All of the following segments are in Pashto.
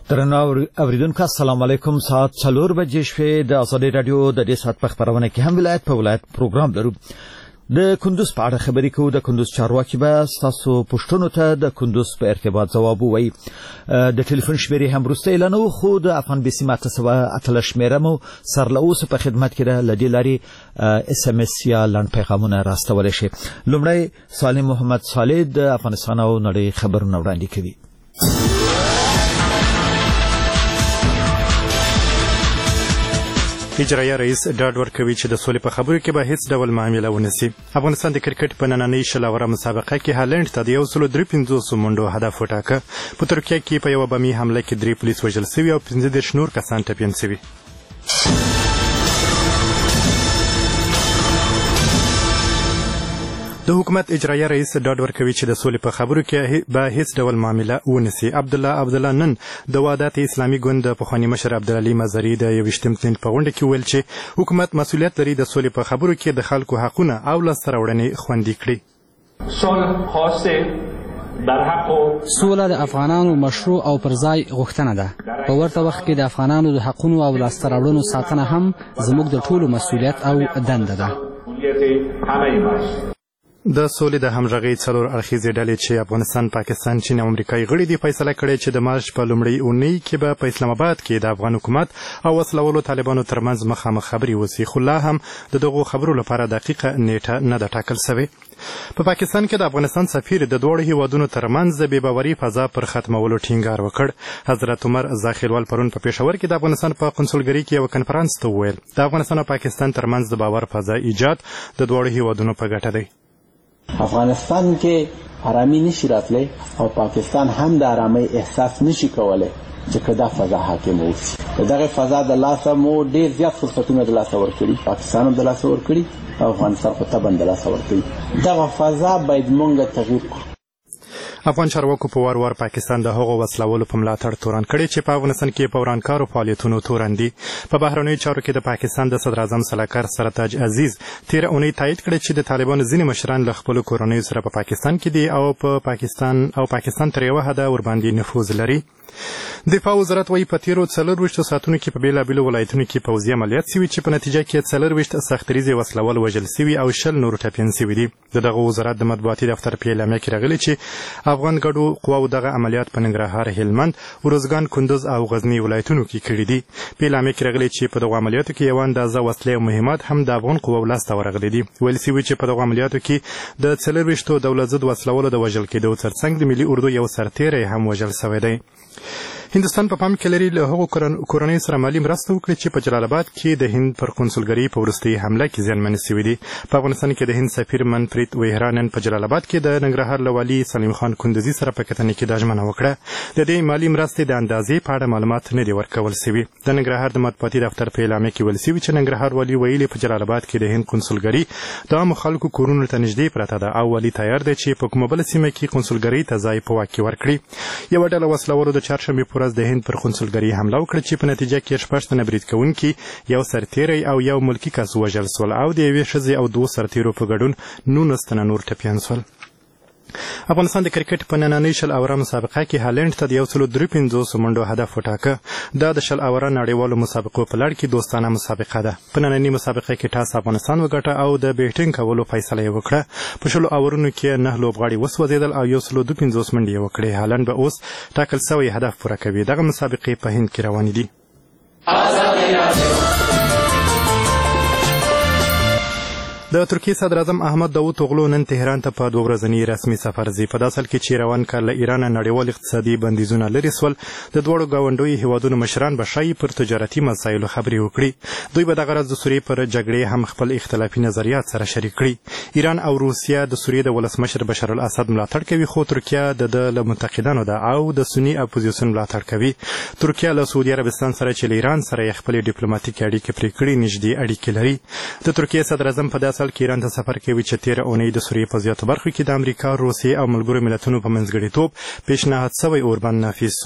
درنو اوریدونکو السلام علیکم. ساعت 4 بجې شوې د ازادي رادیو د دې ساعت په خبرونه کې هم ولایت په ولایت پروګرام لرو. د کندوز په اړه خبرې کوو. د کندوز چارواکي به تاسو پوښتنو ته د کندوز په ارتباط ځواب ووایي. د ټلیفون شمیرې هم وروسته اعلانوو، خو د افغان بیسي ماته سوه اتله شمیره مو سر له اوسه په خدمت کې ده. له دې لارې SMS یا لنډ پیغامونه راستولی شي. لومړی سالم محمد صالح د افغانستان او نړۍ خبرونه وړاندې کوي. اجرایه رئیس ډاډ ورکوي چې د سولې په خبرو کې به هیڅ ډول معامله ونسي. افغانستان د کرکټ په نننۍ شلوره مسابقه کې هالند ته د 153 منډو هدف وټاکه. په ترکیه کې په یوه بمي حمله کې 3 پولیس وژل شوي او 15 نور کسان ټپیان شوي. د حکومت اجرایه رئیس ډاډ ورکوي چې د سولې په خبرو کې به هیڅ ډول معامله ونسي. عبدالله نن د وحدت اسلامي ګوند د پخواني مشر عبدالعلي مزري د 21 تلین په غونډه کې ویل چې حکومت مسؤلیت لري د سولې په خبرو کې د خلکو حقونه او لاسته راوړنې خوندي کړي. سوله د افغانانو مشروع او پرځای غوښتنه ده. په ورته وخت کې د افغانانو د حقونو او لاسته راوړنو ساتنه هم زموږ د ټولو مسؤلیت او دنده ده. د سولې د همغږۍ څلور اړخیزې ډلې چې افغانستان، پاکستان، چین او امریکا یې غړي دي فیصله کړې چې د مارچ په لومړۍ اونۍ کې به په اسلام آباد کې د افغان حکومت او وسلوالو طالبانو ترمنځ مخامخ خبرې وسي، خو لا هم د دغو خبرو لپاره دقیقه نیټه نه ده ټاکل شوې. په پاکستان کې د افغانستان سفیر د دوړو هیوادونو ترمنځ د بې باوري فضا پر ختمولو ټینګار وکړ. حضرت عمر زاخیلوال پرون په پېښور کې د افغانستان په قونسلګرۍ کې یو کنفرانس ته وویل د افغانستان او پاکستان ترمنځ د باور فضا ایجاد د دوړو هیوادونو په ګټه دی. افغانستان کې آرامي نشي راتلی او پاکستان هم د آرامۍ احساس نشي کولی چې کدا فضا حاکم وشي. دغه فضا د لاسه مو ډیر زیات فرصتونه د لاسه ورکړي، پاکستان هم د لاسه ورکړي او افغانستان خو طبعا د لاسه ورکړي. دغه فضا باید موږ تغییر کړو. افغان چارواکو په وار پاکستان د هغو وسلوالو په ملاتړ تورن کړي چې په افغانستان کې په ورانکارو فعالیتونو تورن دي. په بهرنیو چارو کې د پاکستان د صدر اعظم سلاکار سرتاج عزیز تیر اونۍ تایید کړی چې د طالبانو ځینې مشران له خپلو کورنیو سره په پاکستان کې دي او پاکستان تر یوه حده ورباندې نفوذ لري. دفاع وزارت وايي په تیرو 24 ساعتونو کې په بیلابیلو ولایتونو کې پوځي عملیات شوي چې په نتیجه کې 24 سختریزې وسلوال وژل شوي او 10 نور ټپیان شوي دي. د دغه وزارت د مطبوعاتي دفتر په اعلامیه کې راغلي چې افغان ګډو قواو دغه عملیات په ننګرهار، هلمند، ارزګان، کندوز او غزني ولایتونو کې کړي دي. په اعلامیه کې راغلي چې په دغه عملیاتو کې یو اندازه وسلې او مهمات هم د افغان قواو لاسته ورغلي دي. ویل شوي چې په دغه عملیاتو کې د 24 دولت ضد وسلوالو د وژل کېدو ترڅنګ د ملي اردو یو سرتیری هم وژل شوی دی. هندوستان په پام کې لري له هغو کورنیو سره مالي مرسته وکړي چې په جلال آباد کې د هند پر قونسلګرۍ په وروستۍ حمله کې زیانمنې شوي دي. په افغانستان کې د هند سفیر منپریت ویهرا نن په جلال آباد کې د ننګرهار له والي سلیم خان کندوزي سره په کتنې کې دا ژمنه وکړه. د دې مالي مرستې د اندازې په اړه معلومات نه دي ورکول شوي. د ننګرهار د مطبوعاتي دفتر په اعلامیه کې ویل شوي چې ننګرهار والي ویلي په جلال آباد کې د هند قونسلګرۍ د عامو خلکو کورونو ته نږدې پرته ده او والي تیار دی چې په کومه بله سیمه کې قونسلګرۍ ته ځای په واک کې ورکړي. یوه ډله وسلوالو د چهارشنبې په ورځ د هند پر قونسلګرۍ حمله وکړه چې په نتیجه کې 6 تنه برید کوونکي، یو سرتیری او یو ملکي کس وژل شول او د یوې ښځې او 2 سرتیرو په ګډون 19 تنه نور ټپیان شول. افغانستان د کرکټ په نننۍ شل اوره مسابقه کې هالند ته د 153 منډو هدف وټاکه. دا د شل اوره نړیوالو مسابقو په لړ کې دوستانه مسابقه ده. په نننۍ مسابقه کې ټاس افغانستان وګټه او د بیټینګ کولو فیصله یې وکړه. په شلو اورونو کې 9 لوبغاړي وسوځېدل او 152 منډې یې وکړې. هالند به اوس ټاکل شوی هدف پوره کوي. دغه مسابقې په هند کې روانې دي. د ترکیې صدر اعظم احمد داوود اوغلو نن تهران ته په 2 ورځني رسمي سفر ځي. په داسې حال کې چې روان کال له ایرانه نړیوال اقتصادي بندیزونه لرې سول، د دواړو ګاونډیو هیوادونو مشران به ښایي پر تجارتي مسایلو خبرې وکړي. دوی به دغه ورځ د سوریې پر جګړې هم خپل اختلافي نظریات سره شریک کړي. ایران او روسیه د سوریې د ولسمشر بشار الاسد ملاتړ کوي، خو ترکیه د له منتقدانو ده او د سني اپوزیسیون ملاتړ کوي. ترکیه له سعودي عربستان سره چې له ایران سره خپل ډیپلوماټیک اړیکې پرې کړي نږدې اړیکې لري. د ترکیې صدر اعظم په داسې حال کې ایران ته سفر کوي چې تیره اونۍ د سوریې په زیاتو برخو کې د امریکا، روسیې او ملګرو ملتونو په منځګړیتوب پیشنهاد شوی اوربند نافذ شو.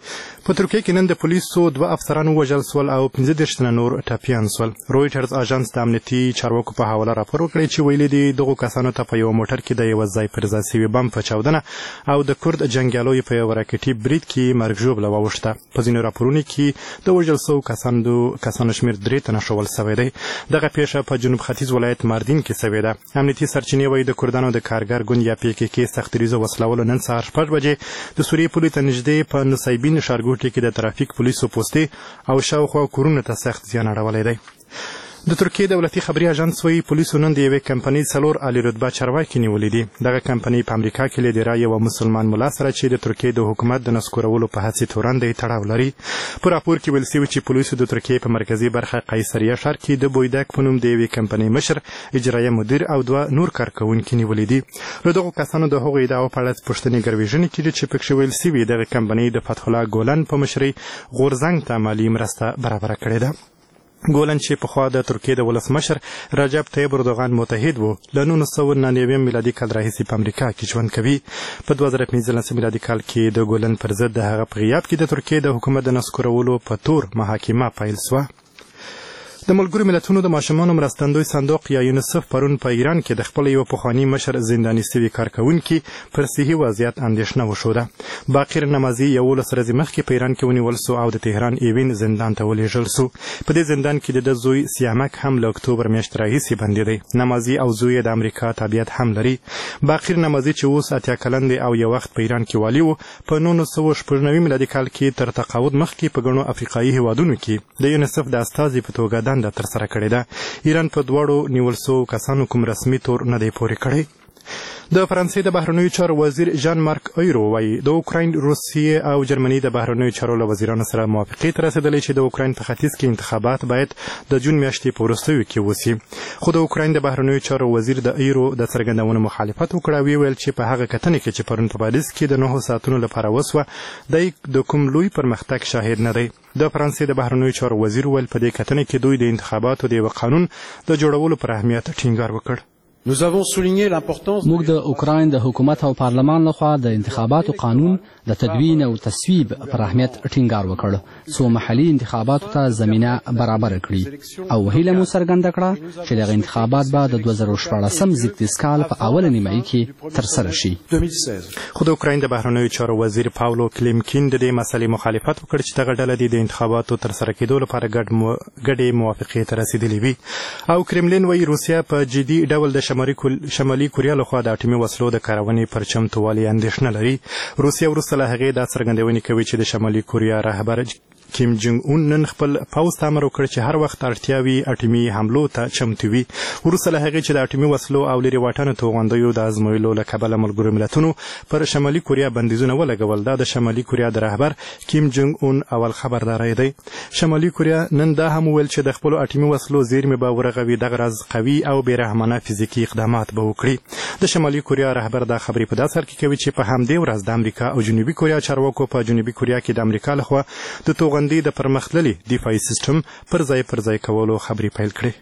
په ترکیه کې نن د پولیسو 2 افسران وژل سول او 15 تنه نور ټپیان سول. رویټرز اژانس د امنیتي چارواکو په حواله راپور ورکړی چې ویلي دي دغه کسانو ته په یو موټر کې د یو ځای پر ځای سوي بم په چاودنه او د کورد جنګیالو په یو راکټي برید کې مرګ ژوبله واوښته. په ځینو راپورونو کې د وژل شوو کسانو شمېر 3 تنه ښوول سوی دی. دغه پیښه په جنوب ختیځ ولایت ماردین کې سوې ده. امنیتي سرچینې وایي د کردانو د کارګر ګوند یا PKK سختدریزو وسلوالو نن سهار 6 بجې د سوریې پولې ته نږدې په نصیبین ښارګوټي کې د ترافیک پولیسو پوستې او شاوخوا کورونو ته سخت زیان اړولی دی. د ترکیې دولتي خبري اژانس وایي پولیسو نن د یوې کمپنۍ 4 عالي رتبه چارواکي نیولي دي. دغه کمپنۍ په امریکا کې له ډیرا یو مسلمان ملا سره چې د ترکیې د حکومت د نسکورولو په هڅې تورن دی تړاو لري. په راپور کې ویل شوي چې پولیسو د ترکیې په مرکزي برخه قیصریه ښار کې د بویداک په نوم د یوې کمپنۍ مشر، اجرایه مدیر او 2 نور کارکوونکي نیولي دي. له دغو کسانو د هغو ادعاو په اړه پوښتنې ګرویژنې کېږي چې پکښې ویل شوي دغه کمپنۍ د فتح الله ګولن په مشرۍ غورزنګ ته مالي مرسته برابره کړې ده. ګولن چې پخوا د ترکیې د ولسمشر رجب طیب اردوغان متحد و، له 1999 میلادي کال راهیسې په امریکا کې ژوند کوي. په 2015 میلادي کال کې د ګولن پر ضد د هغه په غیاب کې د ترکیې د حکومت د نسکورولو په تور محاکمه پیل سوه. د ملګرو ملتونو د ماشومانو مرستندوی صندوق یا یونیسف پرون په ایران کې د خپل یو پخواني مشر زنداني سوي کارکوونکي پر صحي وضعیت اندېښنه وښوده. باقر نمازي 11 ورځې مخکې په ایران کې ونیول سو او د تهران ایوین زندان ته ولېږل سو. په دې زندان کې د زوی سیامک هم له اکتوبر میاشتې راهیسې بندي دی. نمازي او زوی د امریکا تابعیت هم لري. باقر نمازي چې اوس 80 کلن دی او یو وخت په ایران کې والي و، په 1996 میلادي کال کې تر تقاعد مخکې په ګڼو افریقایي هیوادونو کې د یونیسف د استازي په توګه دنده ترسره کړې ده. ایران په 2 نیول شوو کسانو کوم رسمي تور نه دی پورې کړی. د فرانسې د بهرنیو چارو وزیر ژان مارک ایرو وایي د اوکراین، روسیې او جرمني د بهرنیو چارو له وزیرانو سره موافقې ته رسېدلې چې د اوکراین په ختیځ کې انتخابات باید د جون میاشتې په وروستیو کې وسي. خو د اوکراین د بهرنیو چارو وزیر د ایرو د څرګندونو مخالفت وکړ او ویل چې په هغه کتنې کې چې پرون په پاریس کې د 9 ساعتونو لپاره وسوه دی د کوم لوی پرمختګ شاهد نه دی. د فرانسې د بهرنیو چارو وزیر ویل په دې کتنې کې دوی د انتخاباتو د یو قانون د جوړولو پر اهمیت ټینګار وکړ. موږ د اوکراین د حکومت او پارلمان لخوا د انتخاباتو قانون د تدوین او تصویب پر اهمیت ټینګار وکړ څو محلي انتخاباتو ته زمینه برابر کړي او هیله مو څرګنده کړه چې دغه انتخابات به د 2014 زیږدیز کال په اوله نیمایي کې ترسره شي. خو د اوکراین د بهرنیو چارو وزیر پاولو کلیمکین د دې مسلې مخالفت وکړ چې دغه ډله د انتخاباتو ترسره کېدو لپاره ګډې موافقې ته رسېدلې وي. او کرملین وایي روسیه په جدي ډول د شمالي کوریا لخوا د اټومي وسلو د کارونې پر چمتووالي اندېښنه لري. روسیه وروسته له هغې دا څرګندونې کوي چې د شمالي کوریا رهبر کیم جونګ اون نن خپل پوځ ته امر وکړ چې هر وخت اړتیا وي اټومي حملو ته چمتو وي. وروسته له هغې چې د اټومي وسلو او لرې واټنو توغندیو د ازمویلو له کبله ملګرو ملتونو پر شمالي کوریا بندیزونه ولګول. دا د شمالي کوریا د رهبر کیم جونګ اون اول خبرداری دی. شمالي کوریا نن دا هم وویل چې د خپلو اټومي وسلو زیرمې به ورغوي، دغه راز قوي او بېرحمانه فزیکي اقدامات به وکړي. د شمالي کوریا رهبر دا خبرې په داسې حال کې کوي چې په همدې ورځ د امریکا او جنوبي کوریا چارواکو په جنوبي کوریا کې د امریکا لخوا د توغندي د پرمختللي دفاعي سیستم پر ځای کولو خبرې پیل کړې.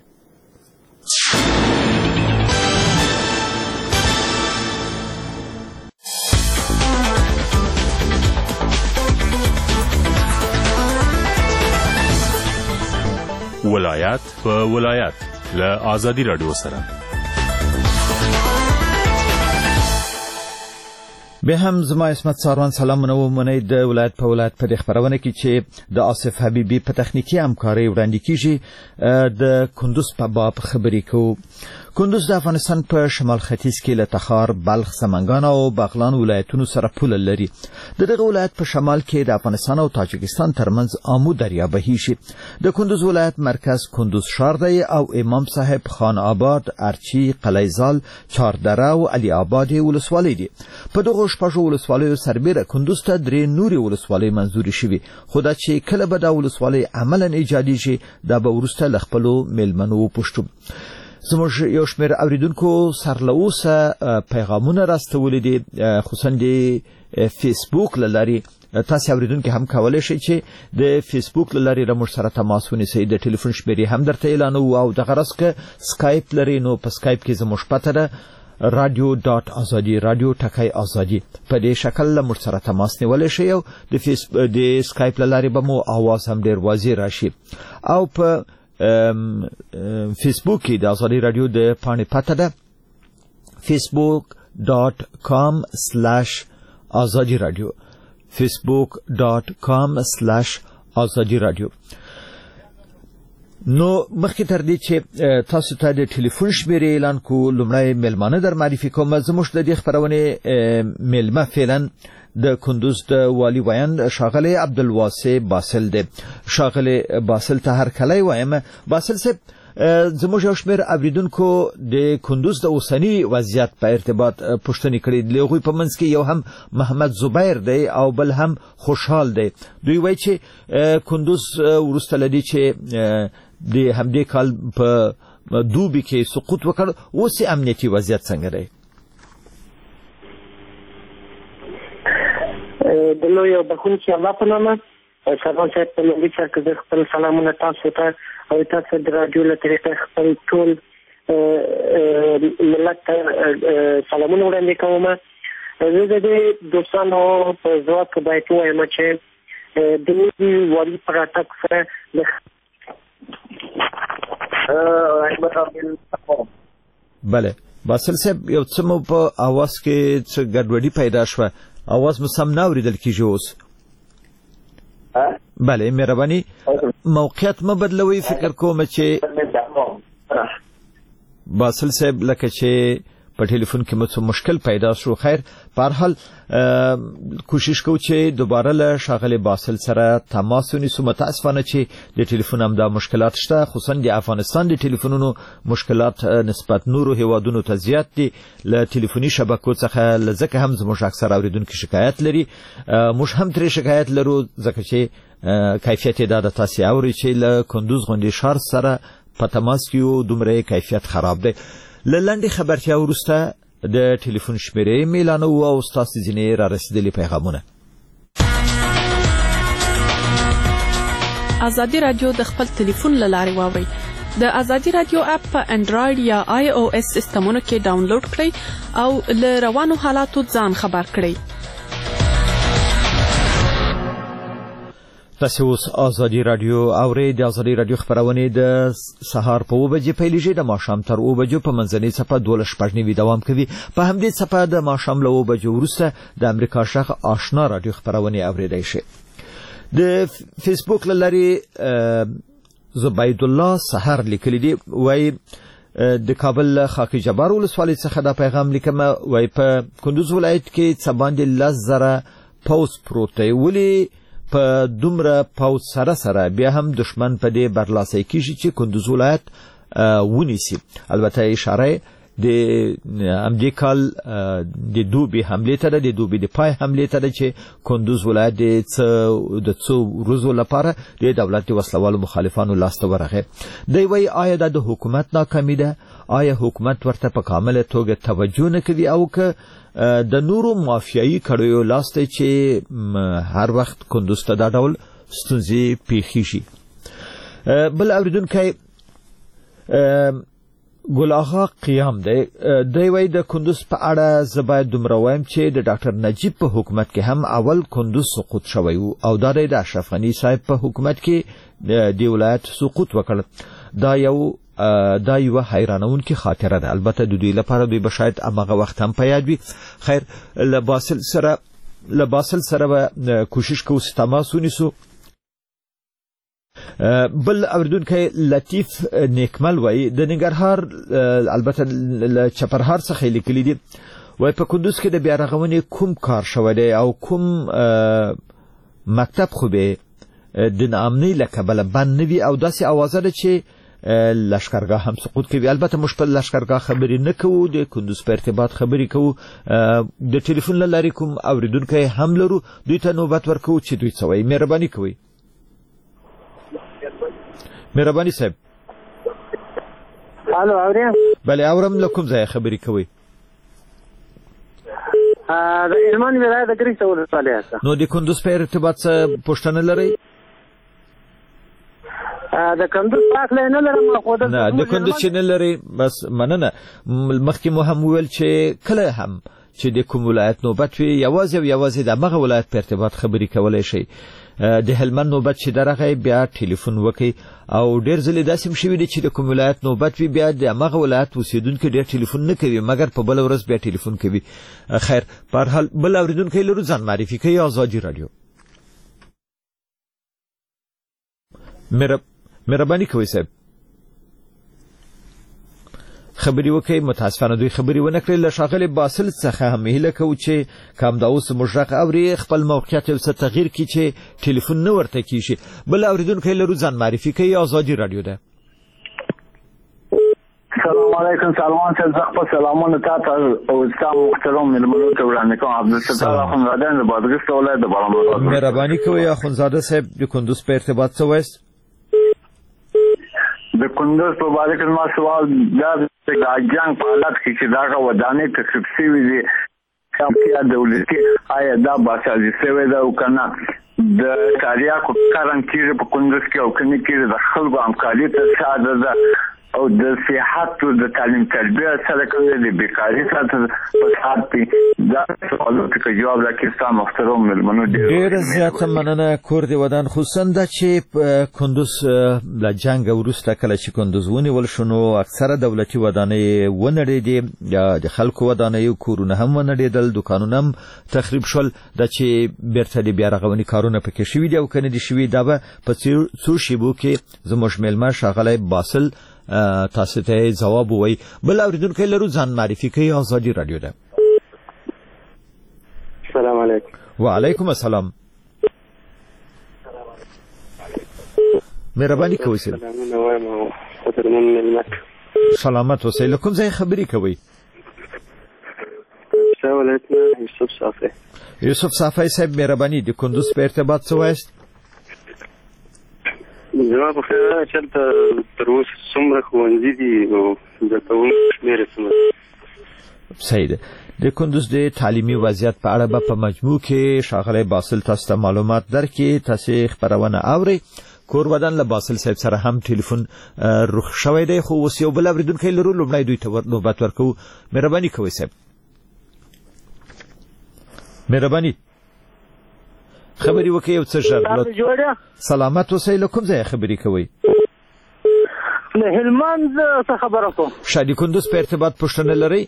ولایت په ولایت له آزادي رادیو سره. به هم زما اسمت ساروان سلامونه ومنئ. د ولایت په ولایت په دې خبرونه کې چې د آصف حبیبي په تخنیکی همکارۍ وړاندې کیږي د کندوز په باب خبرې کوو. کندوز د افغانستان په شمال ختیځ کې له تخار، بلخ، سمنګان او بغلان ولایتونو سره پوله لري. دغه ولایت په شمال کې د افغانستان او تاجکستان ترمنځ آمو دریا بهیږي. د کندوز ولایت مرکز کندوز ښار دی او امام صاحب، خان آباد، ارچی، قلیزال، چاردره او علي آباد ولسوالۍ دي. په دغه شپږو ولسوالیو سربیره کندوز ته 3 نورې ولسوالۍ منځورې شوي، خو دا چې کله به دا ولسوالۍ عملاً ایجادیږي دا به وروسته له خپلو میلمنو وپوښتو. زموږ یو شمېر اوریدونکو سر له اوسه پیغامونه راستولي دي، خصوصا د فیسبوک له لارې. تاسو اوریدونکو هم کولای شئ چې د فیسبوک له لارې موږ سره تماس ونیسئ. د ټلیفون شمیرې هم درته اعلانوو او دغه راز که سکایپ لرئ نو په سکایپ کې زموږ پته ده radio.azadi radio ټکای ازادي په دې شکل له موږ سره تماس نیولای شئ او د سکایپ لارې به مو आवाज هم ډیر واضح راشي او په فیسبوک کې د ازادي رادیو د پاڼې پته ده facebook.com/azadi radio facebook.com/azadi radio نو مخکې تر دې چې تاسو ته د ټلیفون شمیرې اعلان کو لومړی میلمانه در معرفي کوم زموږ د دې خبرونه میلمه فعلا د کندوز د والی ویان شاغله عبدالواسع باسل دی شاغله باسل ته هر کله وایم باسل صاحب زموږ یو شمېر اوریدونکو د کندوز د اوسنی وضعیت په ارتباط پوښتنې کړې دي هغوی په منځ کې یو هم محمد زبیر دی او بل هم خوشحال دی دوی وایي چې کندوز وروسته له دې چې د همدې کال په دوبي کې سقوط وکړ اوس امنیتي وضعیت څنګه دی د لوی بخونکي الله په نامه سلام صاحب په لومړي سر کې خپل سلامونه تاسو ته او تاسو د رادیو له طریقې خپل ټول ملت ته سلامونه وړاندې کوم زه د دې دوستانو په ځواب کې باید وایم چې د دې وړي پراتک سره بله باسل صاحب یو څه مو په اواز کې څه ګډوډي پیدا شوه اواز مو سم نه اوریدل کیږي اوس بله مهرباني موقعیت مه بدلوي فکر کوم چې باسل صاحب لکه چې په ټلیفون کې مو مشکل پیدا شو خیر په هر حال کوشش کوو چې دوباره له شاغله باسل سره تماس ونیسو متاسفانه چې د ټلیفون هم دا مشکلات شته خصوصا د افغانستان د ټلیفونونو مشکلات نسبت نورو هیوادونو ته زیات دي له ټلیفوني شبکو څخه لزکه هم زموږ اکثر اوریدونکو شکایت لري موږ هم ترې شکایت لرو ځکه چې کیفیت دا د تاسو اوري چې له کندوز غونډې شهر سره په تماس کې دومره کیفیت خراب دی لنډي خبرتیا وروسته د ټلیفون شمیرې میلانو او تاسو ځینې را رسیدلي پیغامونه ازادي رادیو د خپل ټلیفون لارې واوري د ازادي رادیو اپ په انډراید یا آی او اس سیستمونو کې ډاونلوډ کړئ او له روانو حالاتو ځان خبر کړئ تاسو اوس ازادي رادیو اورئ د ازادي رادیو خبرونه د سهار په 2 بجې پیلېږي د ماښام تر 2 بجو په منځنۍ صفه 12:15 دوام کوي په همدې صفه د ماښام له 2 بجو وروسته د امریکا شغ آشنا رادیو خبرونه اوریدای شي د فیسبوک لاري زبید الله سحر لیکلی دی وای د کابل خاکی جبار ولسوالۍ څخه دا پیغام لیکم وای په کندوز ولایت کې څه باندې 10,000 پوس پروت دی ولی په دومره پاوز سره بیا هم دشمن په دې برلاسي کیږي چې کندوز ولایت ونیسي البته اشاره د امدی کال د دوبي حمله ته د دوبي د پای حمله ته چې کندوز ولایت د څو ورځو لپاره د دولت وسلوالو مخالفانو لاسته ورغه دی وی آیا د حکومت ناکامي ده آیا حکومت ورته په کامله توګه توجه نه کوي او که د نورو مافیایي کړیو لاسته چې هر وخت کندوز ته دا ډول ستونزې پیښیږي بل اوریدونکو ګل آغا قیام دی وی د کندوز په اړه زباید دومره وایم چې د ډاکټر نجیب په حکومت کې هم اول کندوز سقوط شوی او دا د اشرف غنی صاحب په حکومت کې د ولایت سقوط وکړ دا یو حیرانونکې خاطره ده البته د دوی لپاره دوی به شاید هغه وخت هم په یاد وي خیر له باسل سره کوشش کوو تماس ونیسو بل اوریدونکو لطیف نیکمل وای د ننګرهار البته چپرهار څخه لیکلی دي وای په کندوز کې د بیا رغونې کوم کار شوی دی او کوم مکتب خو به د نامنۍ لکبل بند نوي او داسې اوازه ده چې لشکرګاه هم سقوط کوي البته موږ په لشکرګاه خبرې نه کوو د کندوز په ارتباط خبرې کوو د ټلیفون لارې کوم اوریدونکو هم لرو دوی ته نوبت ورکوو چې دوی څه وایي مهرباني کوئ مهرباني صاحب الو اورم بله اورم لکم ځای خبرې کوي د ایرمان ولایت د ګریس ولسوالۍ نو د کندوز په ارتباط څه پوښتنه لرئ د کندوز پاک نه لرم خو نه د کندوز چې نه لري بس مننه مخکې مو هم ویل چې کله هم چې د کوم ولایت نوبت وي یوازې د مغه ولایت په ارتباط خبري کولای شي د هلمند نوبت چې درغه بیا ټلیفون وکي او ډیر ځلې داسې شوي دي چې د کوم ولایت نوبت وي بیا د مغه ولایت اوسیدونکو ډیر ټلیفون نه کوي مګر په بل ورځ بیا ټلیفون کوي خیر په هر حال بل اوریدونکو لرو ځان معرفي کوي آزادي رادیو مهرباني کوئ صاحب خبري وکي متاسفانه دوی خبري ونه کړل له شاغل باسل څخه هم هله کو چې کام دا اوس مشرق اوري خپل موقعیت او څه تغییر کی چې ټلیفون نه ورته کیږي بل اوریدونکو لرو ځان معرفي کوي آزادي رادیو ده السلام علیکم سلمان صاحب سلامونه تاسو او تاسو محترم ملمنو ته وړاندې کوم عبدالستار اخوندزاده د بادغیس ولایت د بارامداد مهرباني کوي اخوندزاده صاحب د کندوز په ارتباط څه وایي د کندوز په اړه کوم سوال دا د جنگ په حالت کې چې دا ودانې تخریب شوي دي چې دولتي آیا دا باسازي شوی دا او کنه د تاریخ کارن کېږي په کندوز کې او کني کې د خلکو همکاري ته ساده ده او د صحت او د تعلیم تربیه سره کوي د بیکاری سره په حالت دا سوالو ته جواب راکړي تاسو محترم ملمنو ډیر زیاته مننه کور دی ودان خصوصا د چې کندوز د جنگ وروسته کله چې کندوز ونیول شنو اکثره دولتي ودانې ونړې دي یا د خلکو ودانې کورونه هم ونړېدل دکانونه هم تخریب شول د چې بیرته بیا رغونی کارونه پکې شوي دي او کنه دي شوي دا په څو شیبو کې زموږ ملما شاغلی باسل تاسو ته جواب وای بل اوریدونکو لرو ځان معرفي کوي آزادي رادیو ده السلام علیکم وعلیکم السلام مهرباني کوئ سلامت اوسئ له کوم ځای خبري کوئ یوسف صافی صاحب مهرباني د کندوز په ارتباط څه وایست زما په خیال چلته تر اوسه څومره ښوونځي دي او زده کوونکي شمېر څومره صحیح ده د کندوز د تعلیمي وضعیت په اړه په مجموع کې شاغلی باسل تاسو ته معلومات درکړي تاسو خبرونه اوري کور ودان له باسل صاحب سره هم ټلیفون رخ شوی دی خو اوس یو بل اوریدونکی لرو لومړی دوی ته نوبت ورکو مهرباني کوئ صاحب مهرباني خبري وکي یو څه شر سلامت اوسئ له کوم ځای خبري کوي له هلمند څه خبره کوم شادي کندوز په ارتباط پوښتنه لري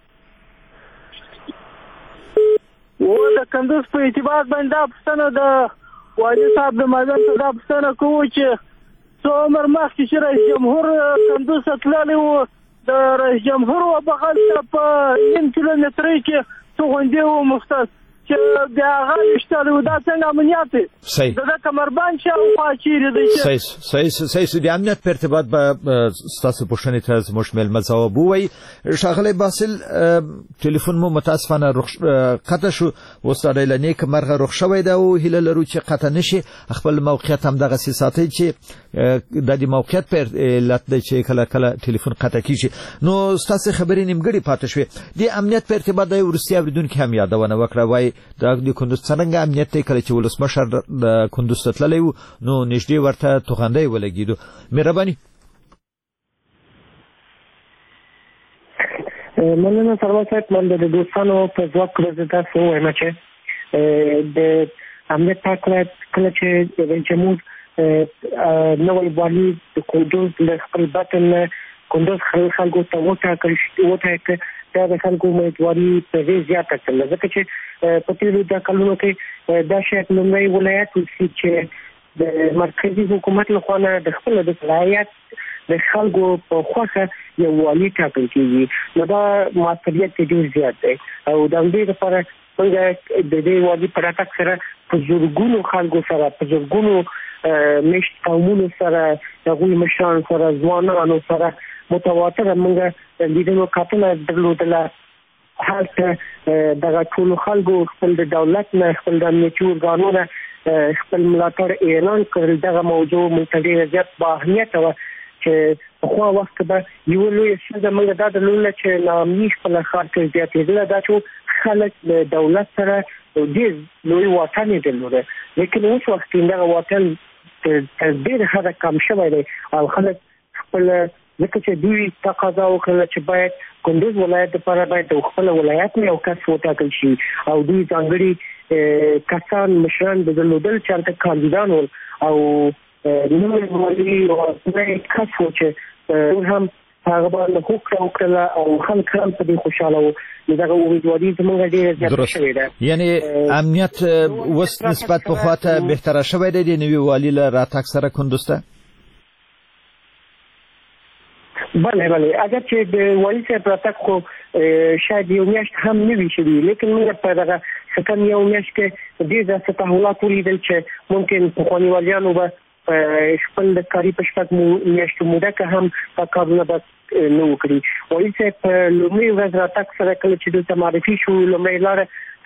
و د کندوز په ارتباط باندې پوښتنه د والي صاحب د مازن ته دا پوښتنه کوو چې څو عمر مخکې چې رئیس جمهور کندوز ته تللی و د رئیس جمهور وبغل په نیم کیلومترۍ کې څو غونډې و مختص چې د هغه اشتراک دا څنګه امنیت دی دا کمربند شاوخوا چیرې دی صحیح د امنیت په ارتباط به ستاسو پوښتنې ته زموږ مېلمه ځواب ووایي ښاغلی باسل ټلیفون مو متاسفانه قطع شو اوس د له نیکه مرغه رخ شوی ده او هیله لرو چې قطع نشي خپل موقعیت همدغسې ساتئ چې د دې موقعیت په علت دی چې کله کله ټلیفون قطع کیږي نو ستاسو خبرې نیمګړې پاتې شوې د امنیت په ارتباط د وروستي اوریدونکي هم یادونه وکړه وایي د کندوز څنګه امنیت دی کله چې ولسمشر د کندوز ته تللی و نو نږدې ورته توغندی ولګېدو مهرباني مننه سرور صاحب من د دوستانو په ځواک کې تاسو وایم چې د امنیت په اړه کله چې رئیس جمهور نوې والي د کندوز له خپل باطن کندوز خلکو ته وټاکل دا د خلکو امیدواري په ډېر زیاته کړله ځکه چې په تېرو د کلونو کې دا شاید لومړی ولایت وسي چې د مرکزي حکومت لخوا نه د خپل د ولایت د خلکو په خوښه یو والي ټاکل کېږي نو دا مسؤلیت ډېر زیات دی او د همدې لپاره موږ د دې والي په راتګ سره په زرګونو خلکو سره په زرګونو مشت قومونو سره هغوی مشران سره ځوانانو سره متواتر موږ لیدلو کتنه درلودله هلته دغه ټولو خلکو خپل د دولت نه خپل د امنیتي ارګانونو خپل ملاتړ اعلان کړل دغه موضوع موږ ته ډېره زیات با اهمیته وه چې پخوا وخت به یوه لویه ستونزه موږ دا درلودله چې ناامني خپله ښار کې زیاتېدله دا چې خلک د دولت سره ډېر لوی واټن یې درلوده لیکن اوس وخت کې دغه واټن ډېر حد کم شوی دی او خلک خپل ځکه چې دوی تقاضا وکړه چې باید کندوز ولایت لپاره باید خپل ولایت یو کس وټاکل شي او دوی ځانګړي کسان مشران د درلودل چې هلته کاندیدان ول او نوی والي او کس و چې هم هغه باندې هوکړه وکړه او خلک هم په دې خوشاله وو دغه امیدواري زموږ ډېره زیاته شوې ده. یعنی امنیت اوس نسبت په خواته بهتره شوی دی د نوي والي له راتګ سره کندوز ته؟ بله اگر چې د والي صاحب راتګ خو شاید یو میاشت هم نه وي شوي لیکن موږ په دغه سکن یو میاشت کې ډېر داسې تحولات ولیدل چې ممکن پخواني والیانو به خپل د کاري په شپږ میاشتو موده کې هم په کارونه به نه وکړي. والي صاحب په لومړۍ ورځ راتګ سره کله چې دلته معرفي شو لومړۍ لاره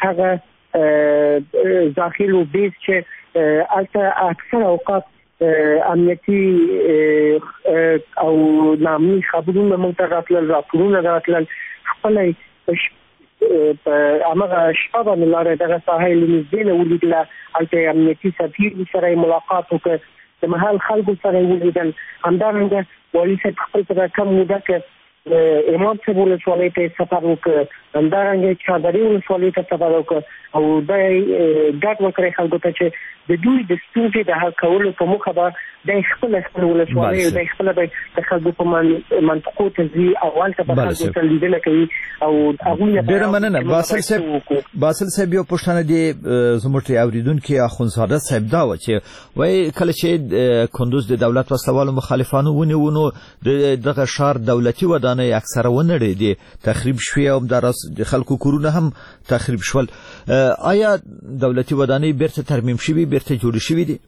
هغه داخل و بیس چې هلته اکثر اوقات امنیتي او نامي خبرونه موږ ته راتلل راپورونه راتلل خپل په هغه شپه باندې لاره دغه ساحل نږدې نه ولیدله هلته امنیتي سفیر سره ملاقات وکړ د محل خلکو سره ولیدل همدارنګه والي صاحب خپل په کم موده کې امام صاحب ولسوالۍ ته سفر وکړ همدارنګه چادري ولسوالۍ ته سفر وکړ او دا ګډ وکړي خلکو ته چې د دوی د ستونزې د حل کولو په موخه به د خپل ولسوالۍ او د خپل د خلکو په منطقو ته ځي او هلته به خلکو ته لیدنه کوي او هغوی ډېره مننه. باسل صاحب یو پوښتنه دی زموږ اوریدونکي اخوندزاده صاحب دا و چې وایي کله چې کندوز د دولت وسلوالو مخالفانو ونیو نو دغه ښار دولتي ودانۍ اکثره ونړېدې تخریب شوې او همداراز د خلکو کورونه هم تخریب شول. آیا دولتي ودانۍ بیرته ترمیم شوي بیرته جوړې شوي دي؟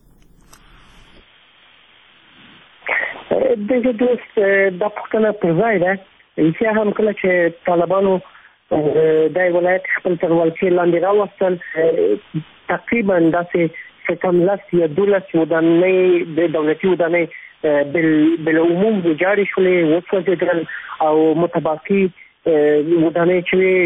دغه دوست د پښتنه پر ځای ده چې هم کله چې طالبانو د ولایت خپل ترولتي لاندې راوستل تقریبا داسې کم لاس یا 12 ودانۍ د دولتي ودانۍ بالعموم جاري شولې وسوځېدل او متباقي ودانۍ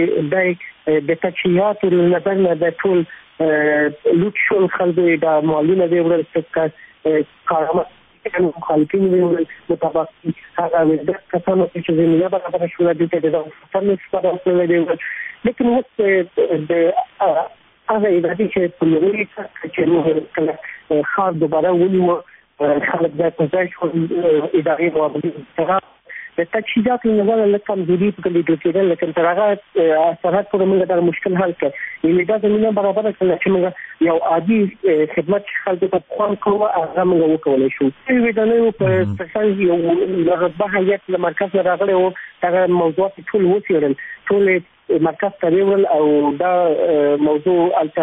چې د تجهیزاتو له نظر نه د ټول لوټ شول خلکو د مالونه دی ورل څخه کارمات مخالفین ویل متباقي هغه د کسانو چې زمينه برابر شول د دې د فصل استفاده کول دي لیکن اوس د هغه ادارې چې په لوري چې نو کله خاص دوباره ونیو خلک د پوزای شو ادارې موافقه د تجهیزاتو نظر له کمزوري په لیدل کېدل لیکن تر هغه اثرات پر موږ د مشکل حل کړ یعنی دا زمينه برابر کړل چې موږ یو عادي خدمت خلکو ته خوان کوو هغه موږ وکولای شو. ویډانو په تاسو یو رتبه هیئت له مرکز راغلی او دا موضوعات ټول وڅېړل ټول مرکز ته ویل او دا موضوع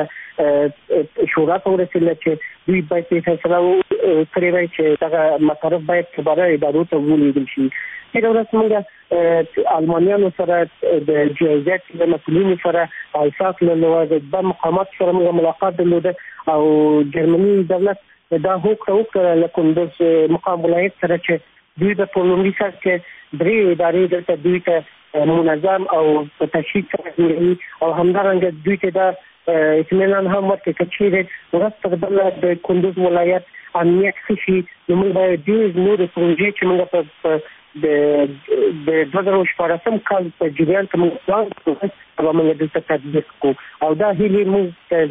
البته شورا ته ورسېدل چې دوی باید فیصله کړي وای چې دا مصارف باید دوباره ادارو ته ولیږل شي. دا ورځ موږ المانیانو سره د جایزات د مسؤلینو سره او اساس له د مقامات سره موږ ملاقات درلوده او جرمني دولت دا هوکړه له کندوز مقام ولایت سره چې دوی د پولونډي سره کې درې ادارې دلته دوی ته منظم او تشکیل سره جوړوي او همدارنګه دوی ته دا اطمینان هم ورکړي چې ورسته د کندوز ولایت امنیت شي نو موږ باید د نورو پروژې چې موږ په د 2014 کال په جریان کې موږ پلان د تطبیق کو او دا هیله موږ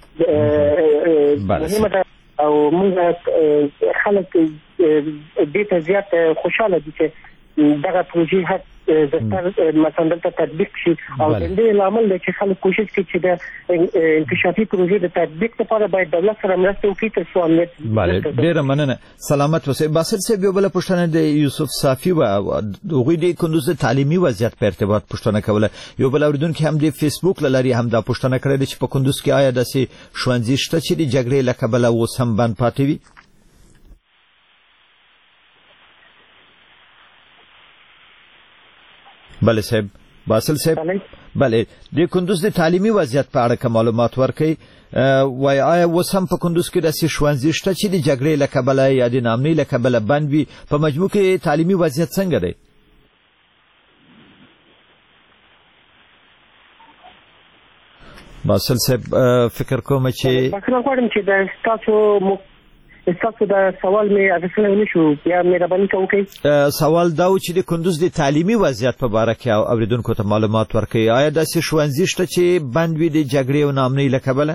زیات مهمه ده او موږ خلک دې ته زیات خوشاله دي چې دغه پروژې هڅه مثلا دلته تطبیق شي او د دې عمل د چې خلک کوشش کوي چې د انکشافي پروژې د تطبیق لپاره باید دولت سره مرسته وکړي تر څو امنیت ډېره مننه. سلامت اوسئ. باسل صاحب یو بل پوښتنه د یوسف صافي و هغوی د کندوز تعلیمي وضعیت په ارتباط پوښتنه کوله. یو بل اوریدونکي هم د فیسبوک له لارې هم دا پوښتنه کړې ده چې په کندوز کې آیا داسې ښوونځي شته چې د جګړې له کبله اوس هم بند پاتې وي؟ بله صاحب. باسل صاحب بله د کندوز د تعلیمي وضعیت په اړه کوم معلومات ورکړئ وای آیا اوس هم په کندوز کې داسې ښوونځي شته چې د جګړې له کبله یا د ناامنۍ له کبله بند وي په مجموع کې تعلیمي وضعیت څنګه دی؟ باسل صاحب فکر کوم چې بخښنه غواړم چې د تاسو تاسو دا سوال مې اغوښتلی نشو بیا مهرباني وکړئ. سوال دا و چې د کندوز د تعلیمي وضعیت په باره کې اوریدونکو ته معلومات ورکړي. آیا داسې ښوونځي شته چې بند وي د جګړې او ناامنۍ له کبله؟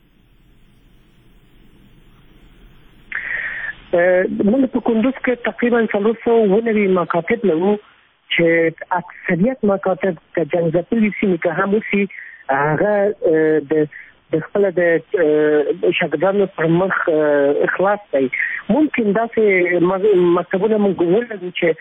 موږ په کندوز کې تقریبا 490 مکاتب لرو چې اکثریت مکاتب د جنګ ځپلي سیمې کې هم اوسي. هغه د خپل د شاګردانو پر مخ اخلاص دی. ممکن داسې مکتبونه موږ ولرو چې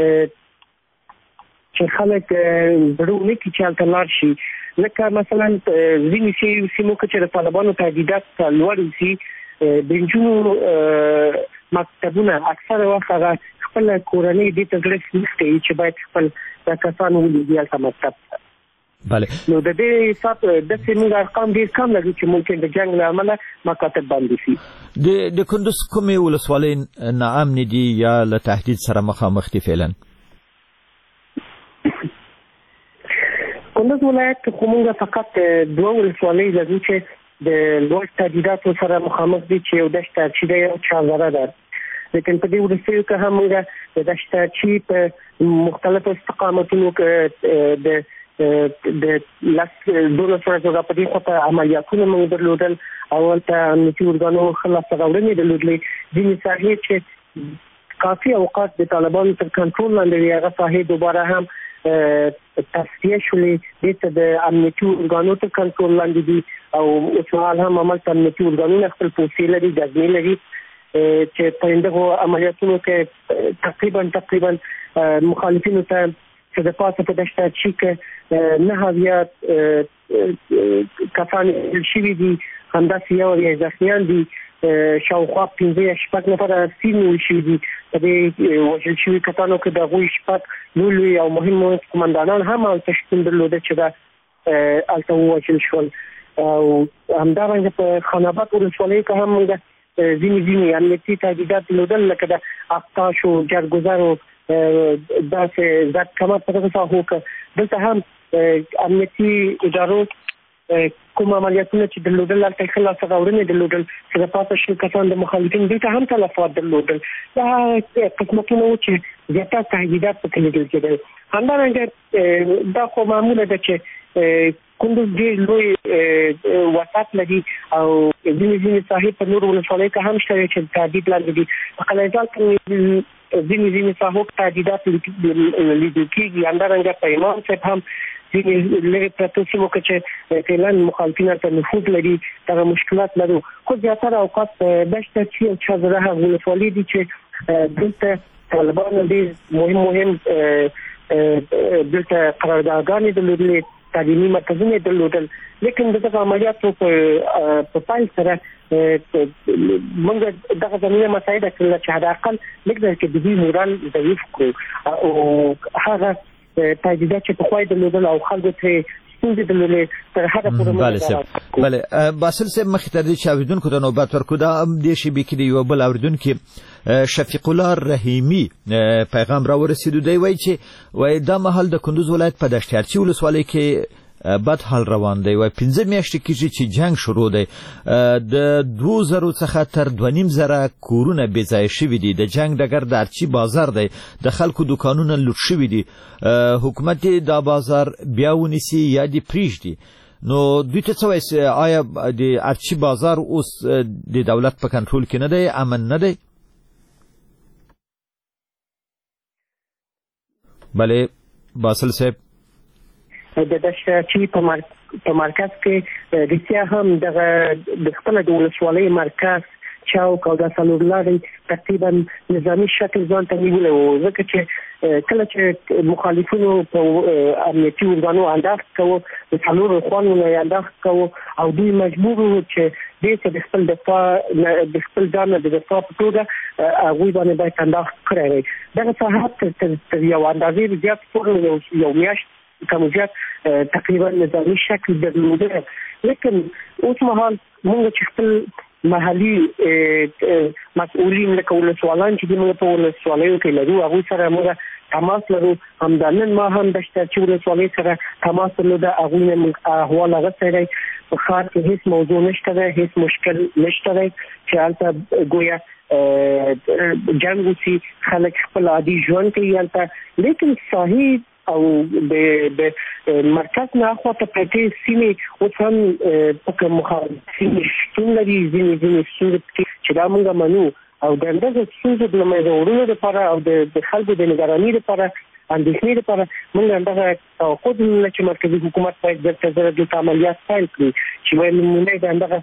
خلک ضروري کې چې هلته لاړ شي، لکه مثلا ځینې سیمو کې چې د طالبانو تهدیدات لوړ شي، د نجونو مکتبونه اکثره وخت هغه خپل کورنۍ دې ته زړه کوي چې باید خپل کسان ولیدي هلته مکتب. بله. نو د دې حساب د سیمو ارقام ډیر کم لري چې ممکن د جنگ له امله مکاتب بند شي. د کندوز کومې ولسوالۍ ناامن دي یا له تهدید سره مخامخ دي فعلا؟ کندوز ولایت کې موږ فقط دوه ولسوالۍ لرو چې د لوړ تهدیداتو سره مخامخ دي چې یو دشت چې د یو چازره ده. لیکن په دې ولسوالۍ کې هم موږ د دشت چې په مختلفو استقامتونو کې د 12 په دې خاطر عملیاتونه موږ درلودل او ته امنیتي ارګانو خلاص راوړنې درلودلې. ځینې ساحې چې کافي اوقات د طالبانو تر کنټرول لاندې وي هغه ساحې دوباره هم تصفیه شولې، دې ته د امنیتي ارګانو تر کنټرول لاندې دي او اوس مهال هم عملته امنیتي ارګانونه خپل پوسې لري، ګزمې لري چې په دغو عملیاتونو کې تقریبا مخالفینو ته چې د پاسه په دشت چې نه هویت کسان شوي دي، همداسې یو زخمیان دي، شاوخوا 15 نفره سیمې شوي دي. په دې وژل شوي کسانو کې د هغوی 6 لوی او مهم قمندانان هم هلته شتون درلوده چې دا هلته ووژل شول. او همدارنګه په خان آباد ولسوالۍ کې هم موږ ځینې امنیتي تهدیدات درلودل، لکه د افتاشو جرګزارو داسې ذات کمر په دغه ساحو کې. دلته هم امنیتي ادارو کوم عملیاتونه چې درلودل هلته یې ښه لاسته راوړنې درلودل چې د پاسه شل کسان د مخالفین دلته هم تلفات درلودل. دا قسمتونه وو چې زیاتره تهدیدات پکې لیدل کېدل. همدارنګه دا خو معموله ده چې کندوز ډېر لوی وسعت لري او ځینې ساحې په نورو ولسوالیو کې هم شته چې تهدید لاندې دي. په قلعهزال کې ځینې ساحو کې تهدیدات لیدل کېږي. همدارنګه په امام صاحب هم ځینې لرې پرتو سیمو کې چې فعلا مخالفین هلته نفوذ لري دغه مشکلات لرو. خو زیاتره اوقات دشت چې او چازره هغه ولسوالۍ دي چې دلته طالبانو ډېر مهم دلته قراردادګانې درلودلې، تعلیمي مرکزونه درلودل. لیکن دغه عملیاتو په پای سره موږ دغه زمینه مساعده کړله چې حداقل لږ کې د دوی مورال ضعیف کړو او هغه تهدیدات چې پخوا یې درلودل او خلکو ترې ستونزې درلودلې تر حده پورې بله باسل صاحب مخکې تر دې چې اورېدونکو ته نوبت ورکړو دا هم دې شیبې کې د یو بل اورېدونکي شفیق الله رحیمي پیغام راورسېدو. دی وایي چې دا مهال د کندوز ولایت په دشتیارچي ولسوالۍ کې بد حال روان دی. وایي 15 میاشتې کېږي چې جنگ شروع دی. د 2000 څخه تر 2500 کورونه بې ځایه شوي دي. د جنگ ډګر د ارچي بازار دی. د خلکو دوکانونه لوټ شوي دي. حکومت دا بازار بیا ونیسي یا دې پرېږدي. نو دوی ته څه وایي؟ آیا د ارچي بازار اوس د دولت په کنټرول کې نه دی؟ امن نه دی؟ بله باسل صاحب د دشتچي په مرکز کې رښتیا هم دغه د خپل د ولسوالۍ مرکز چوک او د څلور لارې تقریبا نظامي شکل ځان ته نیولی و، ځکه چې کله چې مخالفینو په امنیتي ارګانو انداز کوو، د څلورو خواوو نه یې انداز کوو او دوی مجبور وو چې دې ته د خپل دفاع د خپل ځان د دفاع په توګه هغوی باندې باید انداز کړی وی. دغه ساحه تر یو اندازې زیات پورې یو میاشت کم زیات تقریبا نظامي شکل درلوده. لیکن اوس مهال موږ چې خپل محلي مسؤلین لکه ولسوالان چې موږ په ولسوالیو کې لرو هغوی سره موږ تماس لرو. همدانن ما هم د شترچي ولسوالۍ سره تماس درلود. هغوی نه موږ احوال اخیستی دی. په ښار کې هیڅ موضوع نشته دی، هیڅ مشکل نشته دی چې هلته ګویا جنګ وسي، خلک خپل عادي ژوند کوي هلته. لیکن ساحې او د مرکز نه اخواته پرتې سیمې اوس هم پکې مخالفین شتون لري. ځینې ستونزې چې دا موږ منو او د اندازه ستونزو د منځوړلو لپاره او د خلکو د نگرانۍ لپاره اندېښنې لپاره موږ همدغه توقع درلوده چې مرکزي حکومت باید دلته عملیات پیل کړي چې وایي نمونه د همدغه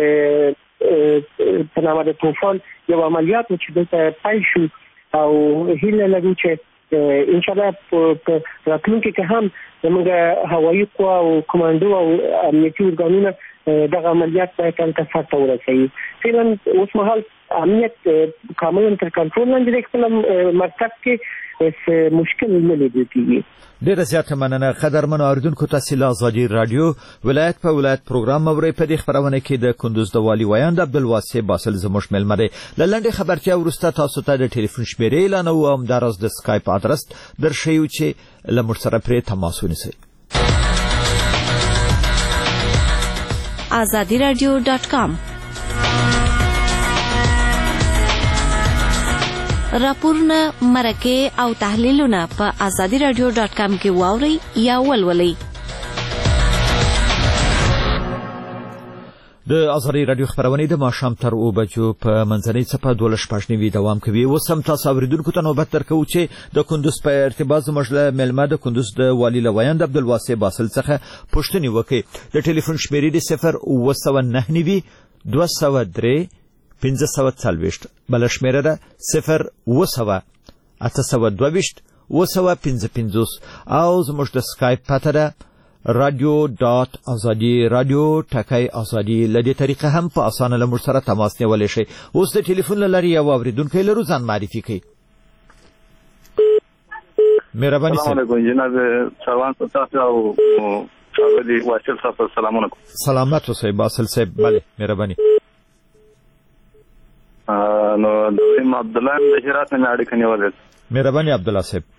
په نامه د طوفان یو عملیات و چې دلته پیل شو او هیله لرو چې انشاءالله په راتلونکي کې هم زموږ هوایي قوا او کمانډو او امنیتي ارګانونه دغه عملیات باید هلته سرته ورسوي. فعلا اوس مهال امنیت کاملا تر کنټرول لاندې دی. خپل مرکز کې مشکل نه لیدل کېږي. ډیره زیاته مننه. قدرمنو اوریدونکو، تاسو له ازادي رادیو ولایت په ولایت پروګرام موري په دې خبرونه کې د کندوز د والي ویاند عبدالواسع باسل زموږ ملمه دی. لنډه خبرتیا ورسته تاسو ته د ټلیفون شمیرې اعلان او همداراز د سکایپ ادرس درشیو چې لمر سره پرې تماس ونیسئ. azadiradio.com راپورونه، مرکه او تحلیلونه په azadiradio.com کې واورئ یا ولولئ. د ازادي رادیو خبرونه د ماښام تر 2 بجو په منځنۍ څپه 12:15 دوام کوي. اوس هم تاسو اوریدونکو ته نوبت درکو چې د کندوز په ارتباط زموږ له ملمه د کندوز د والي لویاند عبدالواسع باسل څخه پوښتنې وکړي. د ټلیفون شمیرې د 0:9 203 540 بل شمیره ده 0:822 او زموږ د سکایپ پته ده radio.azadi.radio.azadi. لدې طریقه هم په اسانه له موږ سره تماس نیولی شئ. اوس د ټلیفون له لارې یو اوریدونکی لرو، ځان معرفي کړئ. مهرباني السلام علیکم جناب سروان صاحب او ښاغلي واصل صاحب، السلام علیکم. سلامت اوسئ باسل صاحب. بله مهرباني. نو دویم عبد الله د هرات نه اړیکه نیولې. مهرباني عبد الله صاحب.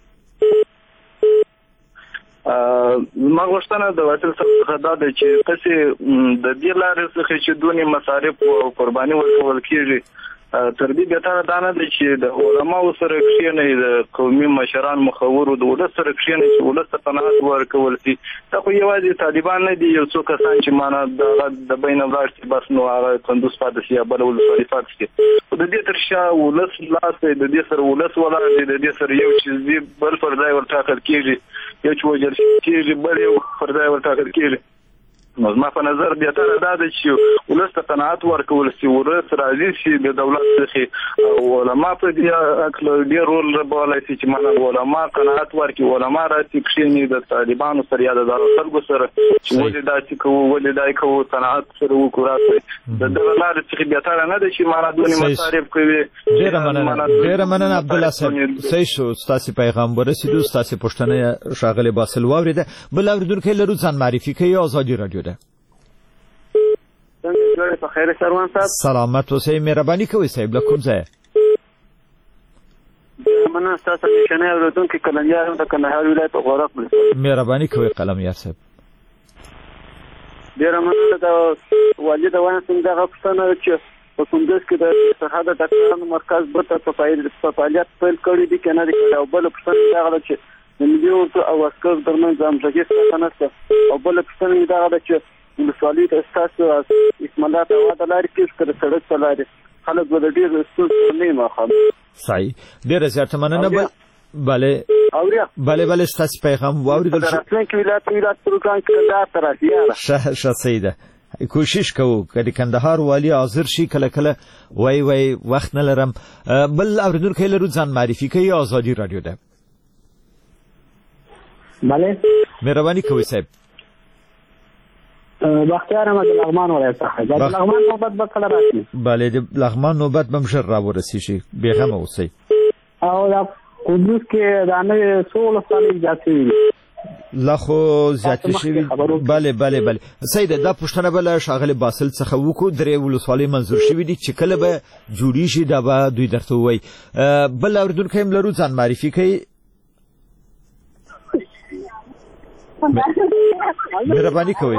ما غوښتنه د واصل څخه دا ده چې تاسو د دې لارې څخه چې دونې مصارف او قرباني ورکول کېږي تر دې بهتره دا نه ده چې د علماو سره کښېنئ، د قومي مشران مخورو د ولس سره کښېنئ چې ولس ته قناعت ورکول شي. دا خو یوازې طالبان نه دي، یو څو کسان چې معنا د بین ولاړ شي بس نو هغه کندوز پاتې شي یا بل ولسوالي پاتې شي. د دې تر شا ولس لاس دی، د دې سره ولس ولاړ دی، د دې سره یو چې بل پر ځای ورټاکل کېږي، یو چې وژل کېږي بل یو پر ځای ورټاکل کېږي. نو زما په نظر بهتره دا ده چې ولس ته قناعت ورکول شي، ولس راضي شي د دولت څخه. او علما په دې اکل ډېر رول لوبولی شي چې معنا علما قناعت ورکړي، علما راسي کښېني د طالبانو سره یا د خلکو سره چې ولې داسې کوو، ولې دای کوو، قناعت سره وکړو. راسي د دغه لارې څخه بهتره نه ده چې معنا دونې مصارف کوي. ډېره مننه عبدالله صاحب. صحیح شو، ستاسې پیغام ورسېدو، ستاسې پوښتنه ښاغلی باسل واورېده. بل اورېدونکی لرو، ځان معرفي کوي. ازادي رادیو ده. څنګه په خیر سروان صاحب؟ سلامت اوسئ. مهرباني کوئ صاحب. له کوم ځایه؟ مننه ستاسو شنه اوریدونکو کلنجار د کندهار ولایت غورک ولسوالۍ. مهرباني کوئ قلميار صاحب. ډیره مننه د والي د ویاند څنګه غوښتنه چې په کندوز کې د سرحد ډاکټرانو مرکز برته په فعالیت پیل کړی دی کنه دی. او بل پښتنه دا غواړي چې د ملي او عسکر ترمنځ همغږي ستنه او بل پښتنه دا غواړي چې ولسوالۍ د اساسو اسم الله تعالی لارې کې کړه سړک لارې خلک به ډېر ستونزې نه مخامخ. صحیح. ډېره زیاته مننه. بله ستاسو پیغام واوریدل شو. راتلونکي ولایت پروګرام کې دا ترافیه شه سیده کوشش کوو کله کندهار والی حاضر شي. کله وای وخت نه لرم. بل اوریدونکو لرو، ځان معرفي کوي. ازادي رادیو ده. بله مهرباني کوئ صاحب. بختیار احمد لغمان ولایت څخه. د لغمان نوبت به کله راشي؟ بله د لغمان نوبت به ژر راورسیږي، بېغمه اوسئ. او د کندوز کې د نه 16 سالې زیاتې لا خو زیاتې شوي. بله سیده دا پوښتنه بله ښاغلي باسل څخه وکړو. درې ولسوالۍ منظور شوي دي چې کله به جوړیږي دا به دوی درته ووایي. بل اورېدونکی هم لرو، ځان معرفي کوي. مهرباني کوئ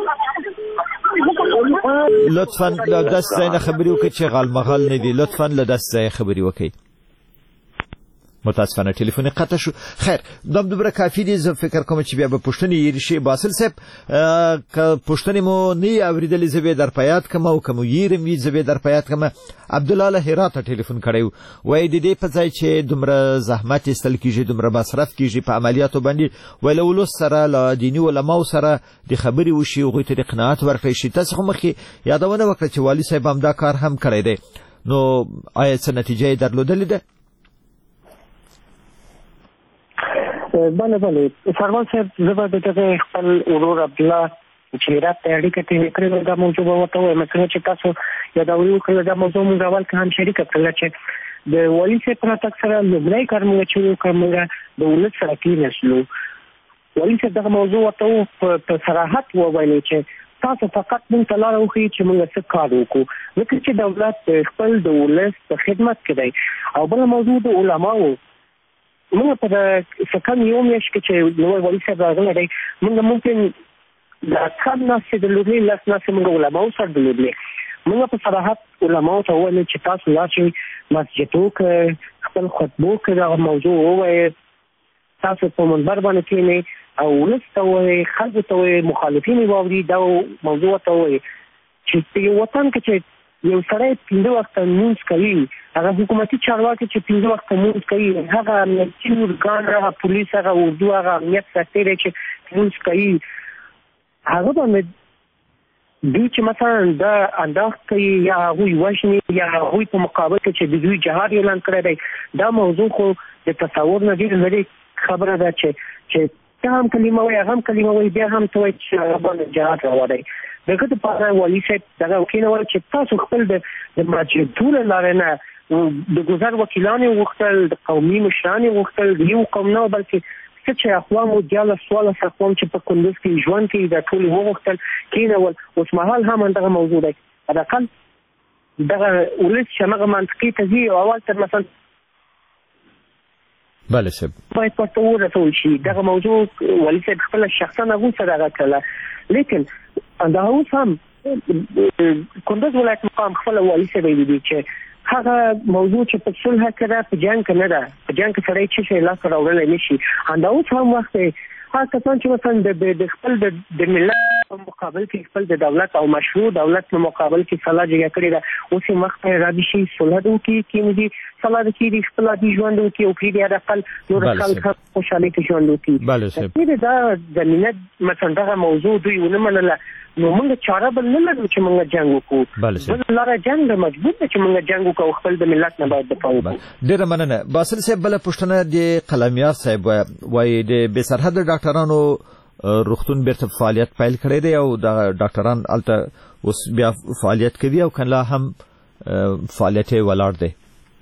لطفا له داس ځای نه خبرې وکړئ چې غالمغال نه دي لطفا له داس ځای خبرې وکړئ متاسفانه ټلیفون قطع شو خیر دومره کافی دي زه فکر کوم چې بیا به پښتنې یې شي باسل صاحب که پښتنې مو نه اوریدلې زبې در پیات کوم او کوم یې می زبې در پیات کوم عبد الله له هرات ټلیفون کړیو وای د دې په ځای چې دومره زحمت استل کیږي دومره مصرف کیږي په عملیاتو باندې ولولو سره له دیني علماو سره د خبرې وشي او غوته د قناعت ورکړي شي تاسو خو مخکې یادونه وکړه چې والي صاحب هم دا کار هم کړی دی نو آیا څه نتیجه درلودلې ده بله سروان صاحب زه به دغه خپل ورور عبدالله چې هرات ته اړیکه ټینګه کړې وه دا موضوع به ورته ووایم څنګه چې تاسو یادولي وکړله دا موضوع موږ اول کې هم شریکه کړله چې د والي صاحب په راتګ سره لومړی کار موږ چې وکړ موږ د ولس سره کېناستلو والي صاحب دغه موضوع ورته په صراحت وویلې چې تاسو فقط موږ ته لاره وښیي چې موږ څه کار وکړو ځکه چې دولت خپل د ولس په خدمت کې دی او بله موضوع د علماو موږ په سکن یو میاشت کې چې نوی والي صاحب راغلی دی موږ ممکن د کم ناستې درلودلې لس ناستې موږ علماو سره درلودلې موږ په صراحت علماو ته وویل چې تاسو لا چې مسجدو کې خپل خطبو کې دغه موضوع ووایئ تاسو په منبر باندې کښېنئ او ولس ته ووایئ خلکو ته ووایئ مخالفین یې واوري دا موضوع ته ووایئ چې په یو وطن کې چې یو سړی 5 وخته لمونځ کوي هغه حکومتي چارواکي چې 5 وخته لمونځ کوي هغه امنیتي ارګان هغه پولیس هغه اردو هغه امنیت سکتر چې لمونځ کوي هغه باندې دوی چې مثلا دا انداز کوي یا هغوی وژني یا هغوی په مقابل کې چې د دوی جهاد اعلان کړی دی دا موضوع خو د تصور نه ډېره لرې خبره ده چې ته هم کلمه وایي هغه هم کلمه وایي بیا هم ته وایي چې هغه باندې جهاد راوړی دغه دپاره والي صاحب دغه وکینول چې تاسو خپل د مسجدو له لارې نه د ګذر وکیلان یې غوښتل د قومي مشران یې غوښتل د یو قوم نه بلکې څه چې اقوام و 14 اقوام چې په کندوز کې ژوند کوي دا ټول یې وغوښتل کېنول اوس مهال هم همدغه موضوع دی حداقل دغه ولس چې همغه منطقې ته ځي او اول تر مثلا بله صاحب باید ورته ورسول شي دغه موضوع والي صاحب خپله شخصا هغوی سره دغه کړله لیکن دا اوس هم کندوز ولایت مقام خپله والي صاحب ویلي چې هغه موضوع چې په صلح کې ده په جنګ کې نه ده په جنګ کې سړی چې شی لاسته راوړلی نه شي همدا اوس هم وخت دی هغه کسان چې مثلا د خپل د ملت په مقابل کې خپل د دولت او مشروع دولت په مقابل کې صلاح جګړه کړې ده اوس یې وخت دی را دي شي صلح وکړي کېږي صلاح وکړي خپل عادي ژوند وکړي او کړي حداقل نور خلک خوشحالۍ کې ژوند وکړي دا زمینه مثلا دغه موضوع دوی ونه منله نو موږ چاره بل نه لرو چې موږ جنګ وکړو بل لاره جنګ مجبور ده چې موږ جنګ وکړو خپل د ملت نه باید دفاع وکړو ډېره مننه باسل صاحب بله پوښتنه د قلمیار صاحب وایي د بې سرحده ډاکټرانو روغتون بیرته فعالیت پیل کړی دی او د ډاکټران هلته اوس بیا فعالیت کوي او که لا هم فعالیت یې ولاړ دی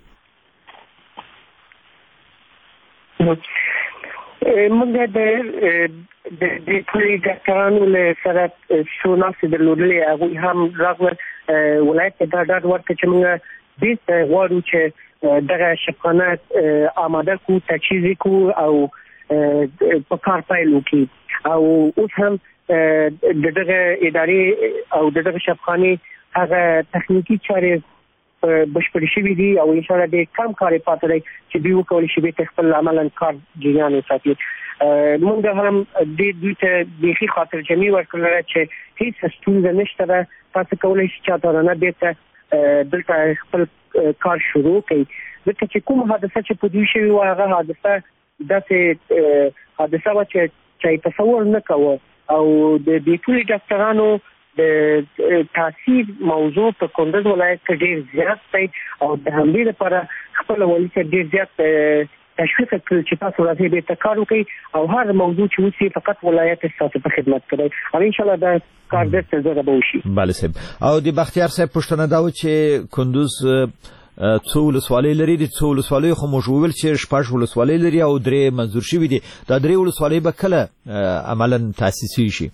موږ د ټولې ډاکټرانو له سره څو ناستې درلودلې هغوی هم راغلل ولایت ته دا ډاډ ورکړه چې موږ بېرته غواړو چې دغه شفقانه آماده کړو تجهیز یې کړو او په کار پیل وکړي او اوس هم د دغه ادارې او د دغه شفقانې هغه تخنیکي چارې بشپړې شوي دي او انشاءالله ډېر کم کار یې پاته دی چې دوی وکولی شي بېرته خپل عملا کار جریان وساتي موږ هم دوی ته بیخي خاطر جمعي ورکړله چې هېڅ ستونزه نشته ده تاسو کولی شئ چاتارانه بېرته دلته خپل کار شروع کړئ ځکه چې کوم حادثه چې په دوی شوې وه هغه حادثه داسې حادثه وه چې چا یې تصور نه کوه او د دې ټولې ډاکټرانو د تاثیر موضوع په کندوز ولایت کې ډېر زیات دی او د همدې لپاره خپل والي صاحب ډېر زیات تشویق کړل چې تاسو راځئ بېرته کار وکړئ او هر موضوع چې اوس فقط ولایت ستاسو په خدمت کې دی او انشاءالله دا کار بېرته زره به وشي بله صاحب او د بختیار صاحب پوښتنه دا و چې کندوز څو ولسوالۍ لري د څو ولسوالیو خو موږ وویل چې 6 ولسوالۍ لري او 3 منظور شوي دي دا 3 ولسوالۍ به کله عملا تاسیسي شي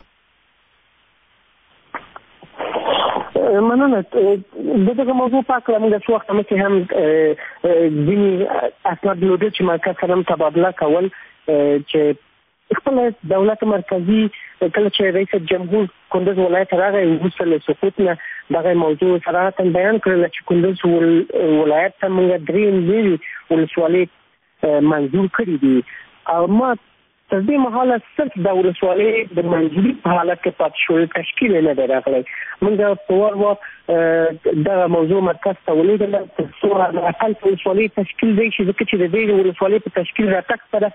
مننه دغه موضوع په اړه موږ څو وخت مخکې هم ځینې اسناد درلودل چې مرکز سره هم تبادله کول چې خپل دولت مرکزی کله چې رئیس جمهور کندوز ولایت راغی وروسته له سقوط نه دغه موضوع صراحتا بیان کړل چې کندوز ولایت ته موږ 3 نوي ولسوالۍ منظور کړي دي او ما تر دې مهاله صرف د ولسوالۍ د منځوري په حالت کې پاتې شوې تشکیل نه دی راغلی. موږ په وار دغه موضوع مرکز ته ولیږل تر څو د اقل ولسوالۍ تشکیل دی چې ځکه چې د دې ولسوالۍ په تشکیل راتګ سره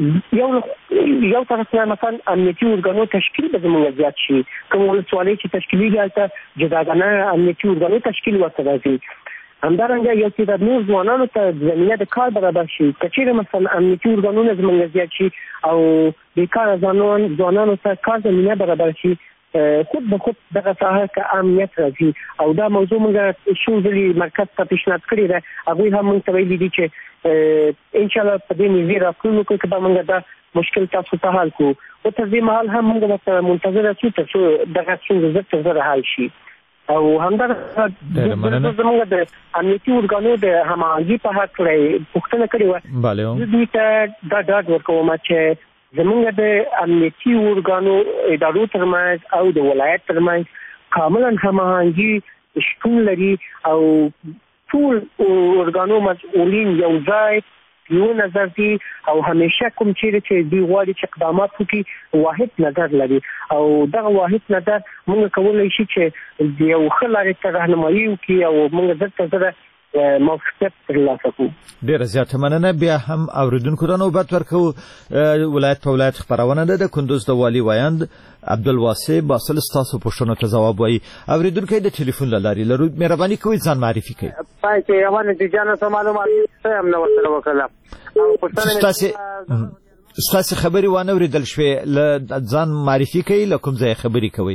یو طرف نه مثلا امنیتي ارګانو تشکیل به زموږ زیات شي. کوم ولسوالۍ چې تشکیلېږي هلته جداګانه امنیتي ارګانو تشکیل ورته راځي. همدارنګه یو چې د نور ځوانانو ته زمینه د کار برابر شي که چیرې مثلا امنیتي ارګانونه زموږ زیات شي او بیکاره ځوانانو ته کار زمینه برابر شي خود به خود دغه ساحه که امنیت راځي او دا موضوع موږ شو ځلې مرکز ته پیشنهاد کړی ده. هغوی هم موږ ته ویلي دي چې انشاءالله په دې نږدې راتلونکو کې به موږ دا مشکل تاسو ته حل کړو. او تر دې مهال هم موږ ورته منتظره شو تر څو دغه ستونزه ژر تر ژره حل شي. او همدارنګه زموږ د امنیتي ارګانو د هماهنګي په هکله پوښتنه کړې وه. زه دوی ته دا ډاډ ورکوم چې زموږ د امنیتي ارګانو ادارو ترمنځ او د ولایت ترمنځ کاملا هماهنګي شتون لري او ټول ارګانو مسؤلین یو ځای یو نظر دي او همیشه کوم چیرې چې دوی غواړي چې اقدامات وکړي واحد نظر لري او دغه واحد نظر موږ کولی شي چې د یو ښه لارې ته راهنمایي وکړي او موږ ژر تر ژره موافقت ترلاسه کړو. ډېره زیاته مننه. بیا هم اورېدونکو ته نوبت ورکوو. ولایت په ولایت خپرونه ده د کندوز د والي وایند عبدالواسع باصل ستاسو پوښتنو ته ځواب وایي. اورېدونکی د ټلیفون له لارې لرو. مهرباني کوئ ځان معرفي کړئ. پای کې یوه نتیجه نه څه معلومات څه هم نه ورسره وکړله. ستاسې خبرې وانه اورېدل شوې. له ځان معرفي کوئ له کوم ځایه خبرې کوئ؟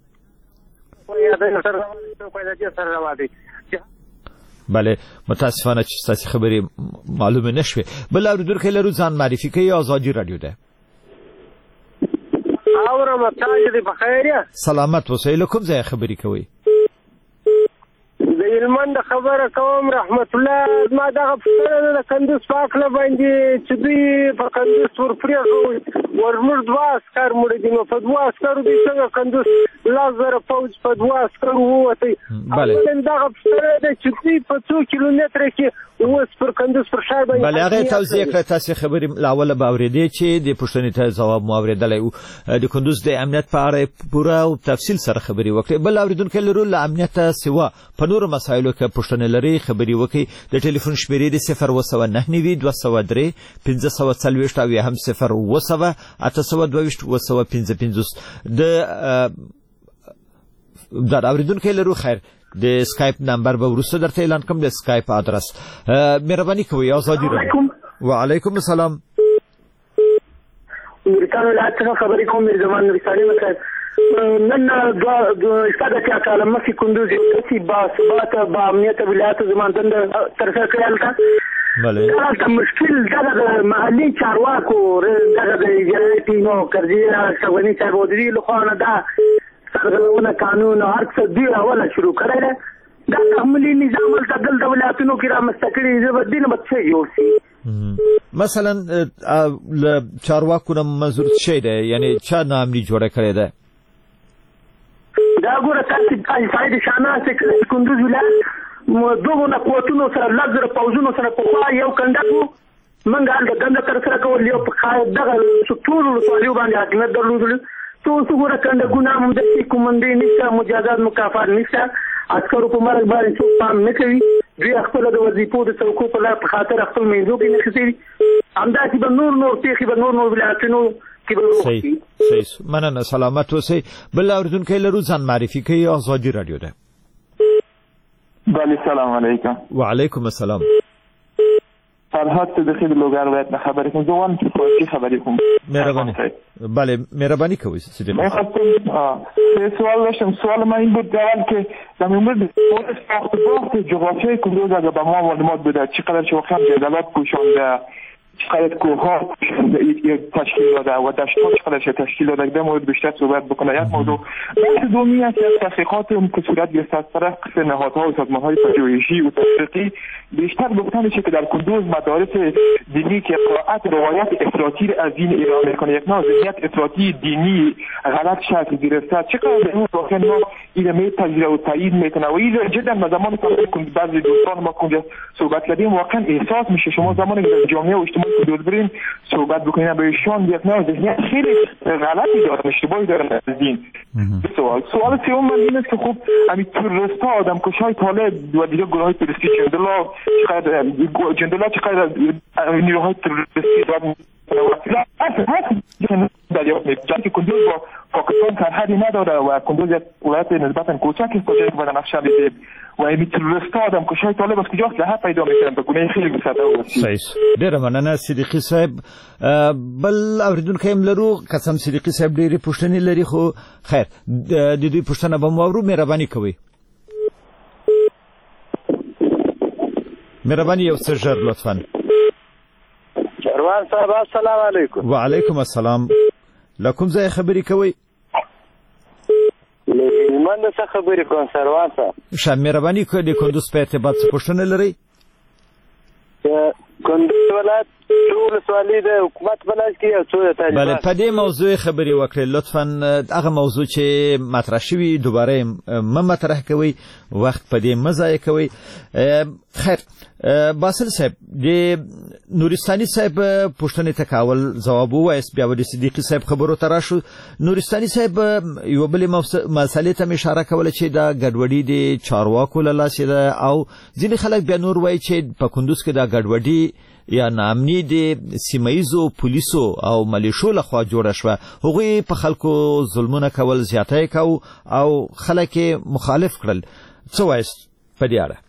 بله متاسفانه چې ستاسې خبرې معلومه نشوې. بل اورېدونکی لرو ځان معرفي کوي. آزادي راډیو ده. اورم تاسو دې بخیر یا سلامت اوسئ. له کوم ځایه خبرې کوئ؟ د هلمند خبره کوم رحمت الله. ما دغه پوښتنه د کندوز په هکله باندې چې دوی په کندوز ورپرېښود ورموږ 2 عسکر مړه دي نو په 2 عسکرو دوی څنګه کندوز 10,000 پوځ په 2 عسکرو ووتی. دغه پوښتنه ده چې دوی په 2 کیلومتره کې اوس پر کندوز پر ښار باندې بله هغه توضیح کړه. تاسې خبرې له اوله به اورېدې چې د پوښتنې ته ځواب مو اورېدلی و. د کندوز د امنیت په اړه پوره او تفصیل سره خبرې وکړې. بل اورېدونکی لرو له امنیته سوا په نورو مسایلو کې پوښتنې لري خبرې وکړي. د ټلیفون شمېرې د 029 203 540 او یا هم 0 822 255. د اوریدونکو لرو. خیر د سکایپ نمبر به وروسته درته اعلان کوم. د سکایپ ادرس مهرباني کوئ. آزادي راډیو. وعلیکم السلام. امریکا ولایت څخه خبرې کوم. زمان نبی سالم صاحب نن استاده چې کاله مخکې کندوز یو کسي باثباته با امنیته ولایت زمان دنده ترسره کړل کا دا مشکل دغه د محلي چارواکو دغه د اجرایتي نو کرزیه شغونی صاحب ودري له خوا نه دا سرغړونه قانون هر څه دی اوله شروع کړی ده. دا تحملي نظام هلته دلته ولایتونو کې رامنځته کړي. زه به دې نه به څه جوړ شي. مثلا له چارواکو نه منظور څه دی؟ یعنې چا ناامني جوړه کړې ده؟ دا ګوره تاسې سعید شاهناز چې کندوز ولایت دغو قوتونو سره 10,000 پوځونو سره پخوا یو کنډک و. موږ هلته دنده ترسره کول. یو په دغه ټولو ولسوالیو باندې حاکمیت درلودلو. ته اوس وګوره کنډکونه هم داسې کومندې نشته، مجازات مکافات نشته. عسکرو په مرګ باندې څوک پام نه کوي. دوی خپله د وظیفو د څوکو په لار په خاطر خپل منځو کې نښتي دي. همداسې به نور پیښې به نور ولایتونو صحیح. مننه. سلامت اوسئ. بل اورېدونکی لرو. ځان معرفي کوي. آزادي راډیو ده. بله سلام علیکم. وعلیکم السلام. فرهاد صدیقی د لوګر ولایت نه خبرې کوم. زه وایم چې فارسي خبرې کوم. مهربانی. بله مهربانی کوئ صدیقی. من خواستم سوال داشتم. سوال من این بود اول که در مورد ساخت جغرافیای کندوز اگر به ما معلومات بده چقدر واقعا جدالات پوشانده چقدر کوهها تشکیل داده و دشت‌ها چقدر تشکیل داده در مورد بیشتر صحبت بکنه. یک موضوع بحث دومی است از تحقیقات که صورت گرفته از طرف نهادها و سازمان‌های پژوهشی و تحقیقی بیشتر گفتن میشه که در کندوز مدارس دینی که قرائت روایت افراطی از دین ایران میکنه، یک نوع ذهنیت افراطی دینی غلط شکل گرفته، چقدر به اون واقعا ما اینو تجزیه و تایید میکنه و این جدا ما زمانی که بعضی دوستان ما کنجا صحبت کردیم واقعا احساس میشه. شما زمانی که در جامعه و اجتماع کندوز برین صحبت بکنین به ایشان یک نوع ذهنیت خیلی غلطی دارن، اشتباهی دارن از دین. سوال سوم من این است که خب همین تروریست‌ها، آدمکش‌های طالب و دیگه گروه‌های تروریستی جندولا چقدر نیروهای تروریستی دارن دریافت می‌کنه که کندوز با پاکستان سرحدی نداره و کندوز یک ولایت نسبتاً کوچک است که جایی که بدنخشان دیدیم و این تروریست‌ها آدمکش‌های طالب از کجا اسلحه پیدا می‌کنن به گونه خیلی بساطه و صحیح. ډېره مننه صدیقي صاحب. بل اوریدونکو هم لرو قسم صدیقي صاحب ډېرې پوښتنې لري خو خیر د دوی پوښتنه به مو اورو. مهرباني کوئ مهرباني یو څه ژر لطفاً. چروان صاحب السلام علیکم. وعلیکم السلام. له کوم ځای خبرې کوئ؟ من څه خبرې کوم چروان صاحب؟ ښه مهرباني کوئ د کندوز په ارتباط څه پوښتنه لرئ؟ کندوز ولایت ټول سوالي د حکومت بلای کې او څو ته بله په دې موضوع خبرې وکړئ لطفاً. هغه موضوع چې مطرح شوي دوباره مطرح کوئ، وخت په دې مه ضایع کوئ. خیر باسل صاحب د نورستاني صاحب پوښتنې ته کول ځواب ووایست، بیا د صدیقي صاحب خبرو ته راشو. نورستاني صاحب یو بلې مسئلې ته اشاره کوله چې دا ګډوډي د چارواکو له لاسه ده او ځینې خلک بیا نور وایي چې په کندوز کې دا ګډوډي یا ناامني د سیمایزو پولیسو او ملیشو لخوا جوړه شوه. هغوی په خلکو ظلمونه کول زیاتی کو او خلک مخالف کړل. څه وایست په دې اړه؟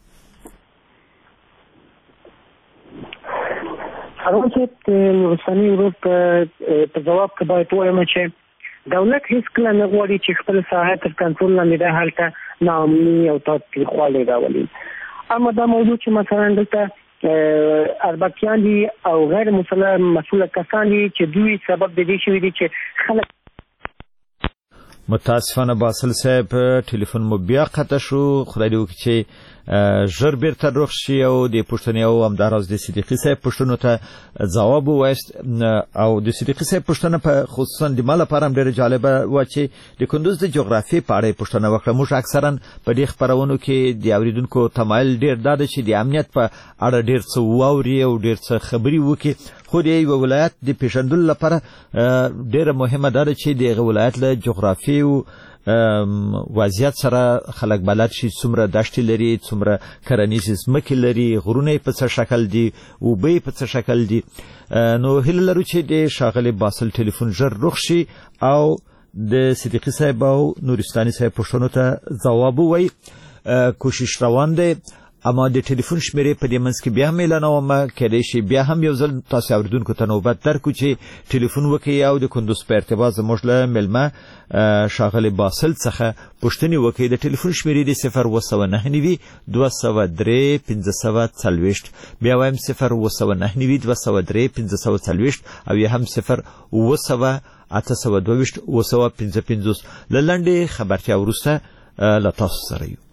هغه چې نورستاني ورور په جواب کې باید وایم چې دولت هیڅ کله نه غواړي چې خپل ساحه تر کنټرول لاندې ده هلته ناامني او تاوتریخوالی راولي. اما دا موضوع چې مثلا دلته اربکیان دي او غیر مسؤل کسان دي چې دوی سبب د دې شوي دي چې خلک متاسفانه باسل صاحب ټلیفون مو بیا قطع شو. خدای دې وکړي چې ژر بیرته روغ شي او د پوښتنې او همداراز د صدیقي صاحب پوښتنو ته ځواب ووایست. او د صدیقي صاحب پوښتنه په خصوصا د ما لپاره هم ډېره جالبه وه چې د کندوز د جغرافیې په اړه یې پوښتنه وکړه. موږ اکثرا په دې خپرونو کې د اوریدونکو تمایل ډېر دا ده چې د امنیت په اړه ډېر څه واوري او ډېر څه خبرې وکړي، خو د یو ولایت د پیژندلو لپاره ډېره مهمه ده چې د هغه ولایت له جغرافیې او وضعیت سره خلک بلد شي، څومره دشتې لري، څومره کرنیزې ځمکې لري، غرونه یې په څه شکل دي، اوبه یې په څه شکل دي. نو هیله لرو چې د ښاغلي باسل ټلیفون ژر روغ شي او د صدیقي صاحب او نورستاني صاحب پوښتنو ته ځواب ووایي. کوشش روان دی اما د ټلیفون شمیرې په دې منځ کې بیا هم اعلانوم، کېدای شي بیا هم یو ځل تاسو اوریدونکو ته نوبت درکړو چې ټلیفون وکړي او د کندوز په ارتباط زموږ له مېلمه ښاغلي باسل څخه پوښتنې وکړي. د ټلیفون شمیرې د 019 203 1540 بیا وایم 019 203 1540 او یا هم 0 822 955 له لنډې خبرتیا وروسته له تاسو سره یو.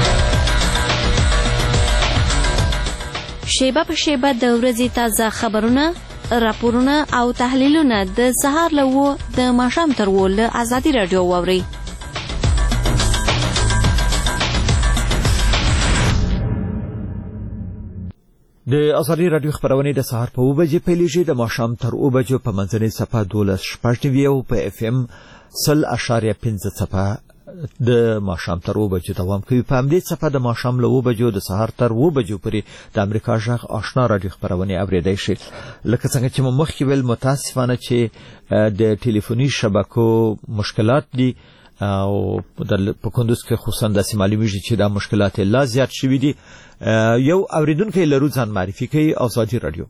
شیبه په شیبه د ورځې تازه خبرونه، راپورونه او تحلیلونه د سهار له 9 د ماښام تر 10 له ازادي رادیو واورئ. د ازادي رادیو خبرونه د سهار په 9 بجې پیلېږي، د ماښام تر 10 بجو په منځنۍ صفحه 12.9 او په اف ام 0.5 صفحه د ماښام تر 9 بجو دوام کوي. په همدې صفحه د ماښام له 9 بجو د سهار تر 9 بجو پورې د امریکا غږ آشنا رادیو خبرونه اوریدای شي. لکه څنګه چې مخکې ویل متاسفانه چې د ټلیفوني شبکو مشکلات دي او په کندوز کې خصوصا د معلومیږي چې دا مشکلات لا زیات شوي دي. یو اوریدونکو لرو ځان معرفي کوي. ازادي رادیو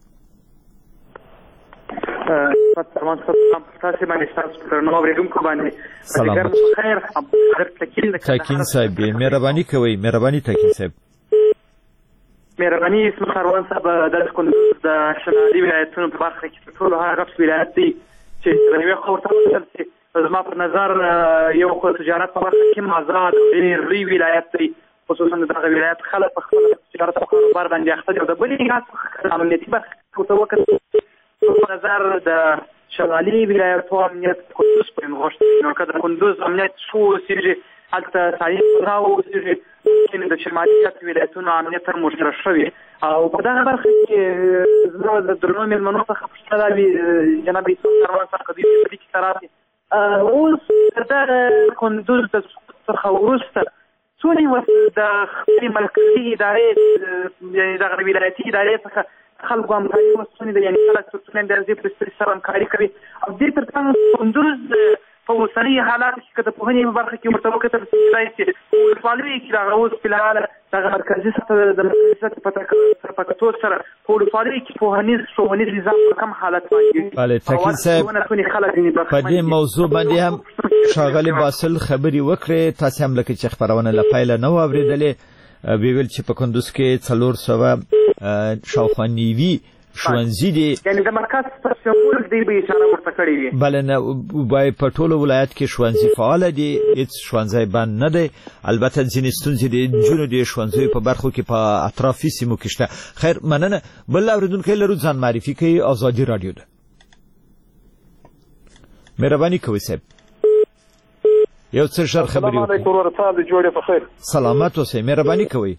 سلام تاسو باندې تاسو پر نو اوریدونکو باندې سلام خیر حضرت تکین صاحب مهرباني کوئ. مهرباني تکین صاحب مهرباني اسم خروان صاحب د کندوز د شمالي ولایتونو په برخه کې ټول هغه ولایت دی چې د یو خورته وصل زما په نظر یو خو تجارت په برخه کې آزاد ډېر لوی ولایت دی خصوصا دغه ولایت خلک په خپل تجارت او کاروبار باندې اخته دي او د بلې ناس امنیتي برخه ته وکړي په نظر د شمالي ولایتونو امنیت کندوز په غوښتنه نو کله کندوز امنیت شو سیږي حتی سایه راو سیږي چې د شمالي ولایتونو امنیت تر مشرف شوی او په دغه برخه کې زما د درنو مېلمنو څخه پوښتنه وي جناب اسماعیل کاروان صاحب قضیې په دې کې سره اوس دغه کندوز څخه وروسته څومره د خپلې مرکزي ادارې یعنې دغه ولایتي ادارې څخه خلکو همکاري وسونې ده یعنې خلک څوک د ارزي سره همکاري کوي او دې تر څنګ کندوز په اوسني حالاتو کې که د پوهنې په برخه کې ورته وکتل کېدای شي په ولسوالۍ کې دغه اوس فلحال دغه مرکزي سطح په کتو سره په ولسوالۍ کې ښوونیز نظام په کم حالت باندې بله تکلیل صاحب په دې موضوع باندې هم ښاغلي باسل خبرې وکړې تاسې هم لکه چې خپرونه له پیله نه وه اورېدلې ویل چې په کندوز کې 400 شاوخوا نیوي ښوونځي دي یعنې د مرکز په شمول دی به اشاره ورته کړې وي بله نه باید په ټولو ولایت کې ښوونځي فعاله دي هېڅ ښوونځی بند نه دی البته ځینې ستونزې د نجونو د ښوونځیو په برخو کې په اطرافي سیمو کې شته خیر مننه بل اورېدونکی لرو ځان معرفي کوي ازادي راډیو ده مهرباني کوئ صاحب یو څه ژر خبرې وکړئ سلامت اوسئ مهرباني کوئ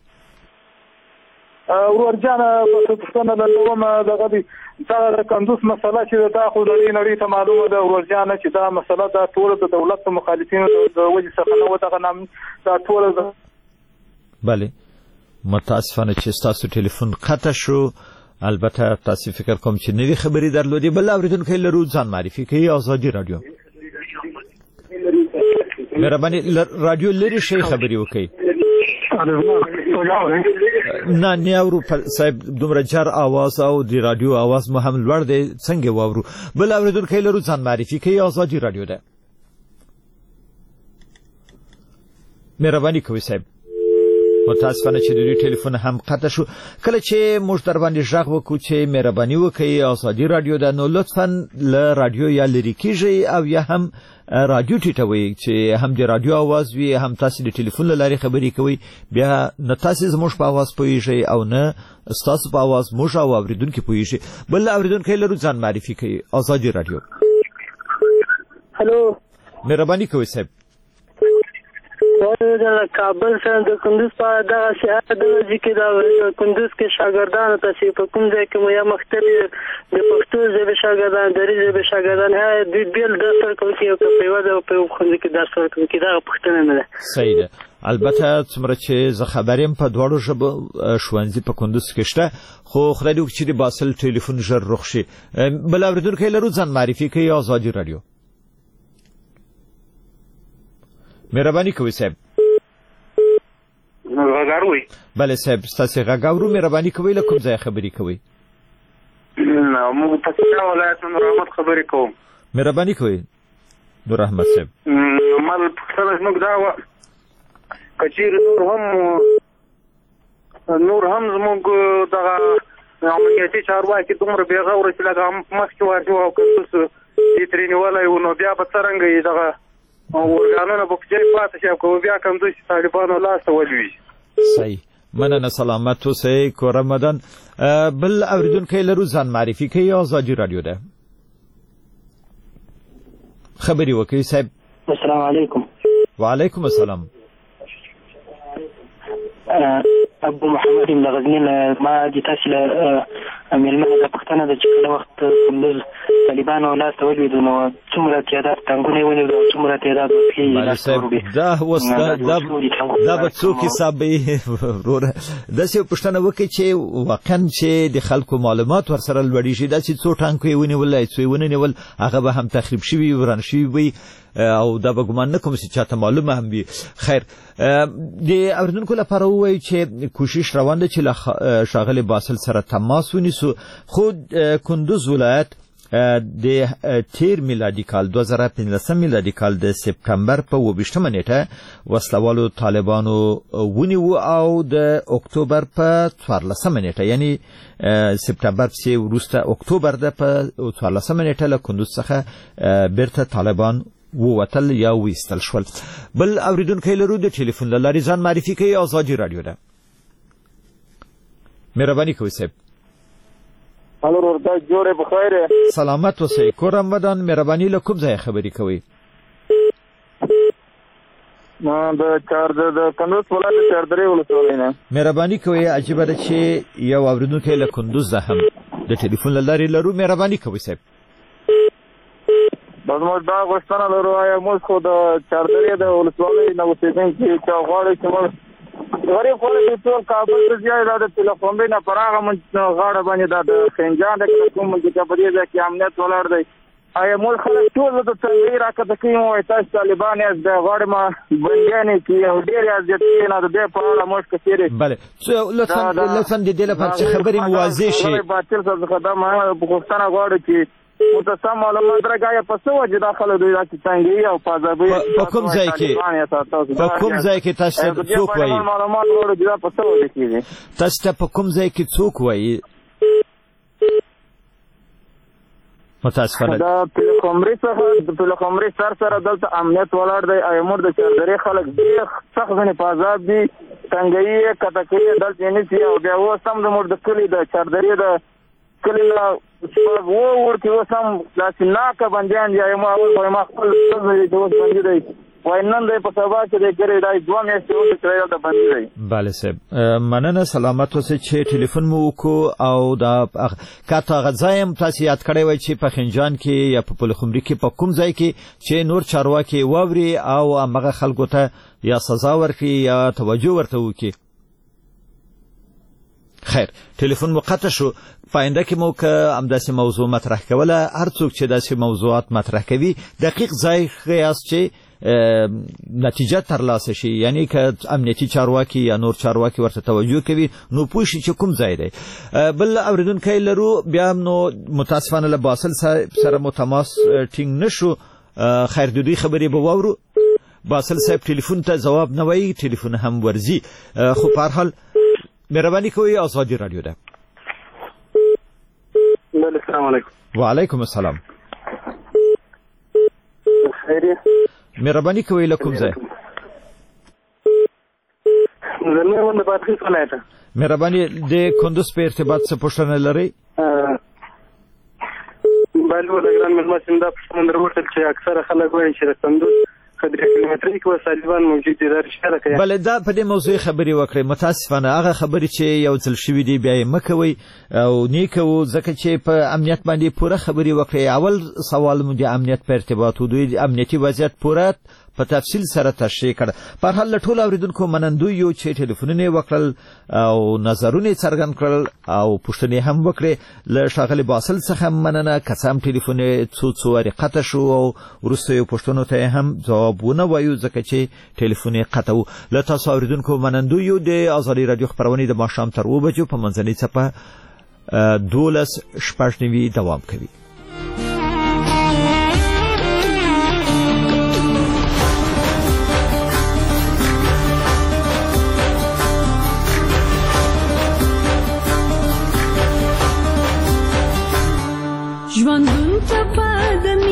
ورور جان په پښتنه د نوم دغه دی دا کندوز مسله چې دا خو نړۍ ته معلومه ده ورور جان چې دا مسله د ټول د دولت مخالفینو د وجې څخه نه و دغه نام دا ټول بله متاسفانه چې ستاسو ټلیفون قطع شو البته تاسو فکر کوم چې نوې خبرې درلودې بل اورېدونکی لرو ځان معرفي کوي ازادي راډیو مهرباني راډیو لرې شئ خبرې وکړئ نه اورو صاحب دومره جر آواز او د رادیو آواز مو هم لوړ دی څنګه واورو بل اورېدونکی لرو ځان معرفي کوي ازادي راډیو ده مهرباني کوئ صاحب متاسفانه چې د دوی ټلیفون هم قطع شو کله چې موږ در باندې غږ وکړو چې مهرباني وکړئ ازادي راډیو ده نو لطفا له راډیو یا لرې کیږئ او یا هم راډیو ټیټوئ چې هم د راډیو آواز وي هم تاسې د ټلیفون له لارې خبرې کوئ بیا نه تاسې زموږ په آواز پوهېږئ او نه ستاسو په آواز موږ او اورېدونکي پوهېږي بل اورېدونکی لرو ځان معرفي کوي ازادي راډیو هلو مهرباني کوئ صاحب د کابل سره د کندوز په دغه سیاحت دغه کې د کندوز کې شاګردانو ته په کوم ځای کې مو یا مختلف د پښتو ژبې شاګردان دري ژبې شاګردان دوی بیل درس ورکوي چې په یوه ځای په یو ښوونځي کې درس ورکوي کې دغه پوښتنه نه ده صحیح ده البته څومره چې زه خبر یم په دواړو ژبو ښوونځي په کندوز کې شته خو خدای دې وکړي چې د باسل ټلیفون ژر رخ شي بل اورېدونکی لرو ځان معرفي کوي ازادي راډیو مهرباني کوئ صاحب غاګاروي بله صاحب ستاسې غږ اورو مهرباني کوئ له کوم ځایه خبرې کوئ موږ پکتیا ولایت نور احمد خبرې کوم مهرباني کوئ نور احمد صاحب ما پوښتنه زموږ دا وه که چېرې نور هم زموږ دغه امنیتي چارواکي دومره بېغوره چې لکه مخکې ورشي او کندوز دې ترې نیولی و نو بیا به څرنګه یې دغه ورګانونه به په ځای پاتې شي او که بیا کندوز چې طالبانو لاسته ولوي صحیح مننه سلامت اوسئ کور رمضان بل اورېدونکی لرو ځان معرفي کوي ازادي راډیو ده خبرې وکړئ صاحب السلام علیکم وعلیکم السلام ابو محمد ابن غزنی ما د تاسو له مېلمنه د پښتنه د چې کله وخت کندوز طالبانو لاسته ولوېدو نو څومره تعداد ټانګونه یې ونیول او څومره تعداد دا اوس دا به څوک حسابوي وروره داسې یو پوښتنه وکړئ چې واقعا چې د خلکو معلومات ورسره لوړېږي داسې څو ټانکو یې ونیول څو یې ونه نیول هغه به هم تخریب شوي وران شوي وي او دا به ګمان نه کوم چې چاته معلومه هم وي خیر د اورېدونکو لپاره ووایو چې کوشش روان ده چې له ښاغلي باسل سره تماس ونیسو خو کندوز ولایت د تیر میلادي کال 2015 میلادي کال د سپتمبر په 28مه نیټه وسلوالو طالبانو ونیو او د اکتوبر په 14مه نیټه یعنی سپتمبر څخه وروسته اکتوبر د په 14مه نیټه له کندوز څخه بیرته طالبان ووتل یا ویستل شول. بل اوریدونکو لرو د ټلیفون له لارې ځان معرفي کوي. آزادي رادیو ده. مهرباني کوئ صاحب. الو ورته جوړه بخیر. سلامت اوسئ. کور رمضان مهرباني له کوم ځای خبرې کوي؟ ما د کندوز ولایت چاردرې ولسوالۍ نه. مهرباني کوئ. عجیبه ده چې یو اوریدونکی له کندوز ده هم د ټلیفون له لارې لرو. مهرباني کوئ صاحب. بس موږ دا غوښتنه لرو آیا موږ خو د چاردرې د ولسوالۍ نه اوسېدونکي چې غواړي چې موږ غریب خلک چې ټول کابل ته ځي دا د تلفونبې نه پر هغه غاړه باندې دا د خنجان د کوم چې په دې ځای کې امنیت ولاړ دی آیا موږ خلک ټول د څنګه راکته کوي وای تاسو طالبان یې د غاړه ما بندیانې کې ډېر ازیت نه د دې په اړه موږ کثیره بله لطفا د دې لپاره چې خبرې واضح شي باطل څه خدای ما غوښتنه غواړي چې متصم معلومات راګای په څو وجه داخله دوی راځي څنګه او پازابي په کوم ځای کې تاسو څوک وایي معلومات ورته دا په څو وجه کې تاسو په کوم ځای کې څوک وایي متاسفانه دا پلخمري سره دلته امنیت ولاړ دی ایمور د چاردرې خلک ډېر سخت ځنې پازاب دي څنګه کټکې دلته نشي او بیا وسم د مور د کلی د چاردرې د کلی لا ورته وسم داسې ناکه بندیان دی ما اول ما خپل څه دوه باندې دی وینن دی په سبا کې دی ګرې دای دوه میاشتې وروسته کړی د باندې دی. بله صاحب مننه سلامت اوسئ چې ټلیفون مو وکړو او دا کاته غځایم تاسو یاد کړی وای چې په خنجان کې یا په پلخمري کې په کوم ځای کې چې نور چارواکي واوري او هغه خلکو ته یا سزا ورکړي یا توجه ورته وکړي. خیر ټلیفون مو قطع شو. پاینده کې مو که همداسې موضوع مطرح کوله هر څوک چې داسې موضوعات مطرح کوي دقیق ځای خیاس چې نتیجه ترلاسه شي یعنی که امنیتي چارواکي یا نور چارواکي ورته توجه کوي نو پوه شي چې کوم ځای دی. بل اوریدونکی لرو بیا نو متاسفانه له باسل سره مو تماس ټینګ نشو. خیر د دوی خبرې به واورو. باسل صاحب ټلیفون ته ځواب نه وایي ټلیفون هم ورځي خو په هر حال مهرباني کوئ. آزادي رادیو ده. السلام علیکم. وعلیکم السلام. خیریه. مهرباني کوئ له کوم ځای؟ زموږ د بادغیس ولایت. مهرباني د کندوز په ارتباط څه پوښتنه لرئ؟ بلو د ګران مېلمه سیم دا پوښتنه درلودل چې اکثره خلک وایي چې د کندوز 3 کیلومتري کې طالبان موجود دي. بله دا په دې موضوع خبرې وکړئ. متاسفانه هغه خبرې چې یو ځل شوي دي بیا یې مه کوئ او نه کوو ځکه چې په امنیت باندې پوره خبرې وکړئ. اول سوال مو د امنیت په ارتباط و دوی امنیتي وضعیت پوره په تفصیل سره تشریح کړ. په هر حال له ټولو اوریدونکو منندوی یو چې ټلیفونونه وکړل او نظرونه څرګند کړل او پوښتنې هم وکړې. له ښاغلي باسل څخه مننه که څه هم ټلیفون څو وارې قطع شو او وروسته یو پوښتنو ته هم ځواب ونه وایو ځکه چې ټلیفون یې قطع و. له تاسو اوریدونکو منندوی یو د ازادي رادیو خپرونې د ماښام تر 2 بجو په منځنۍ څپه 12:09 دوام کوي. ژوندون ته په د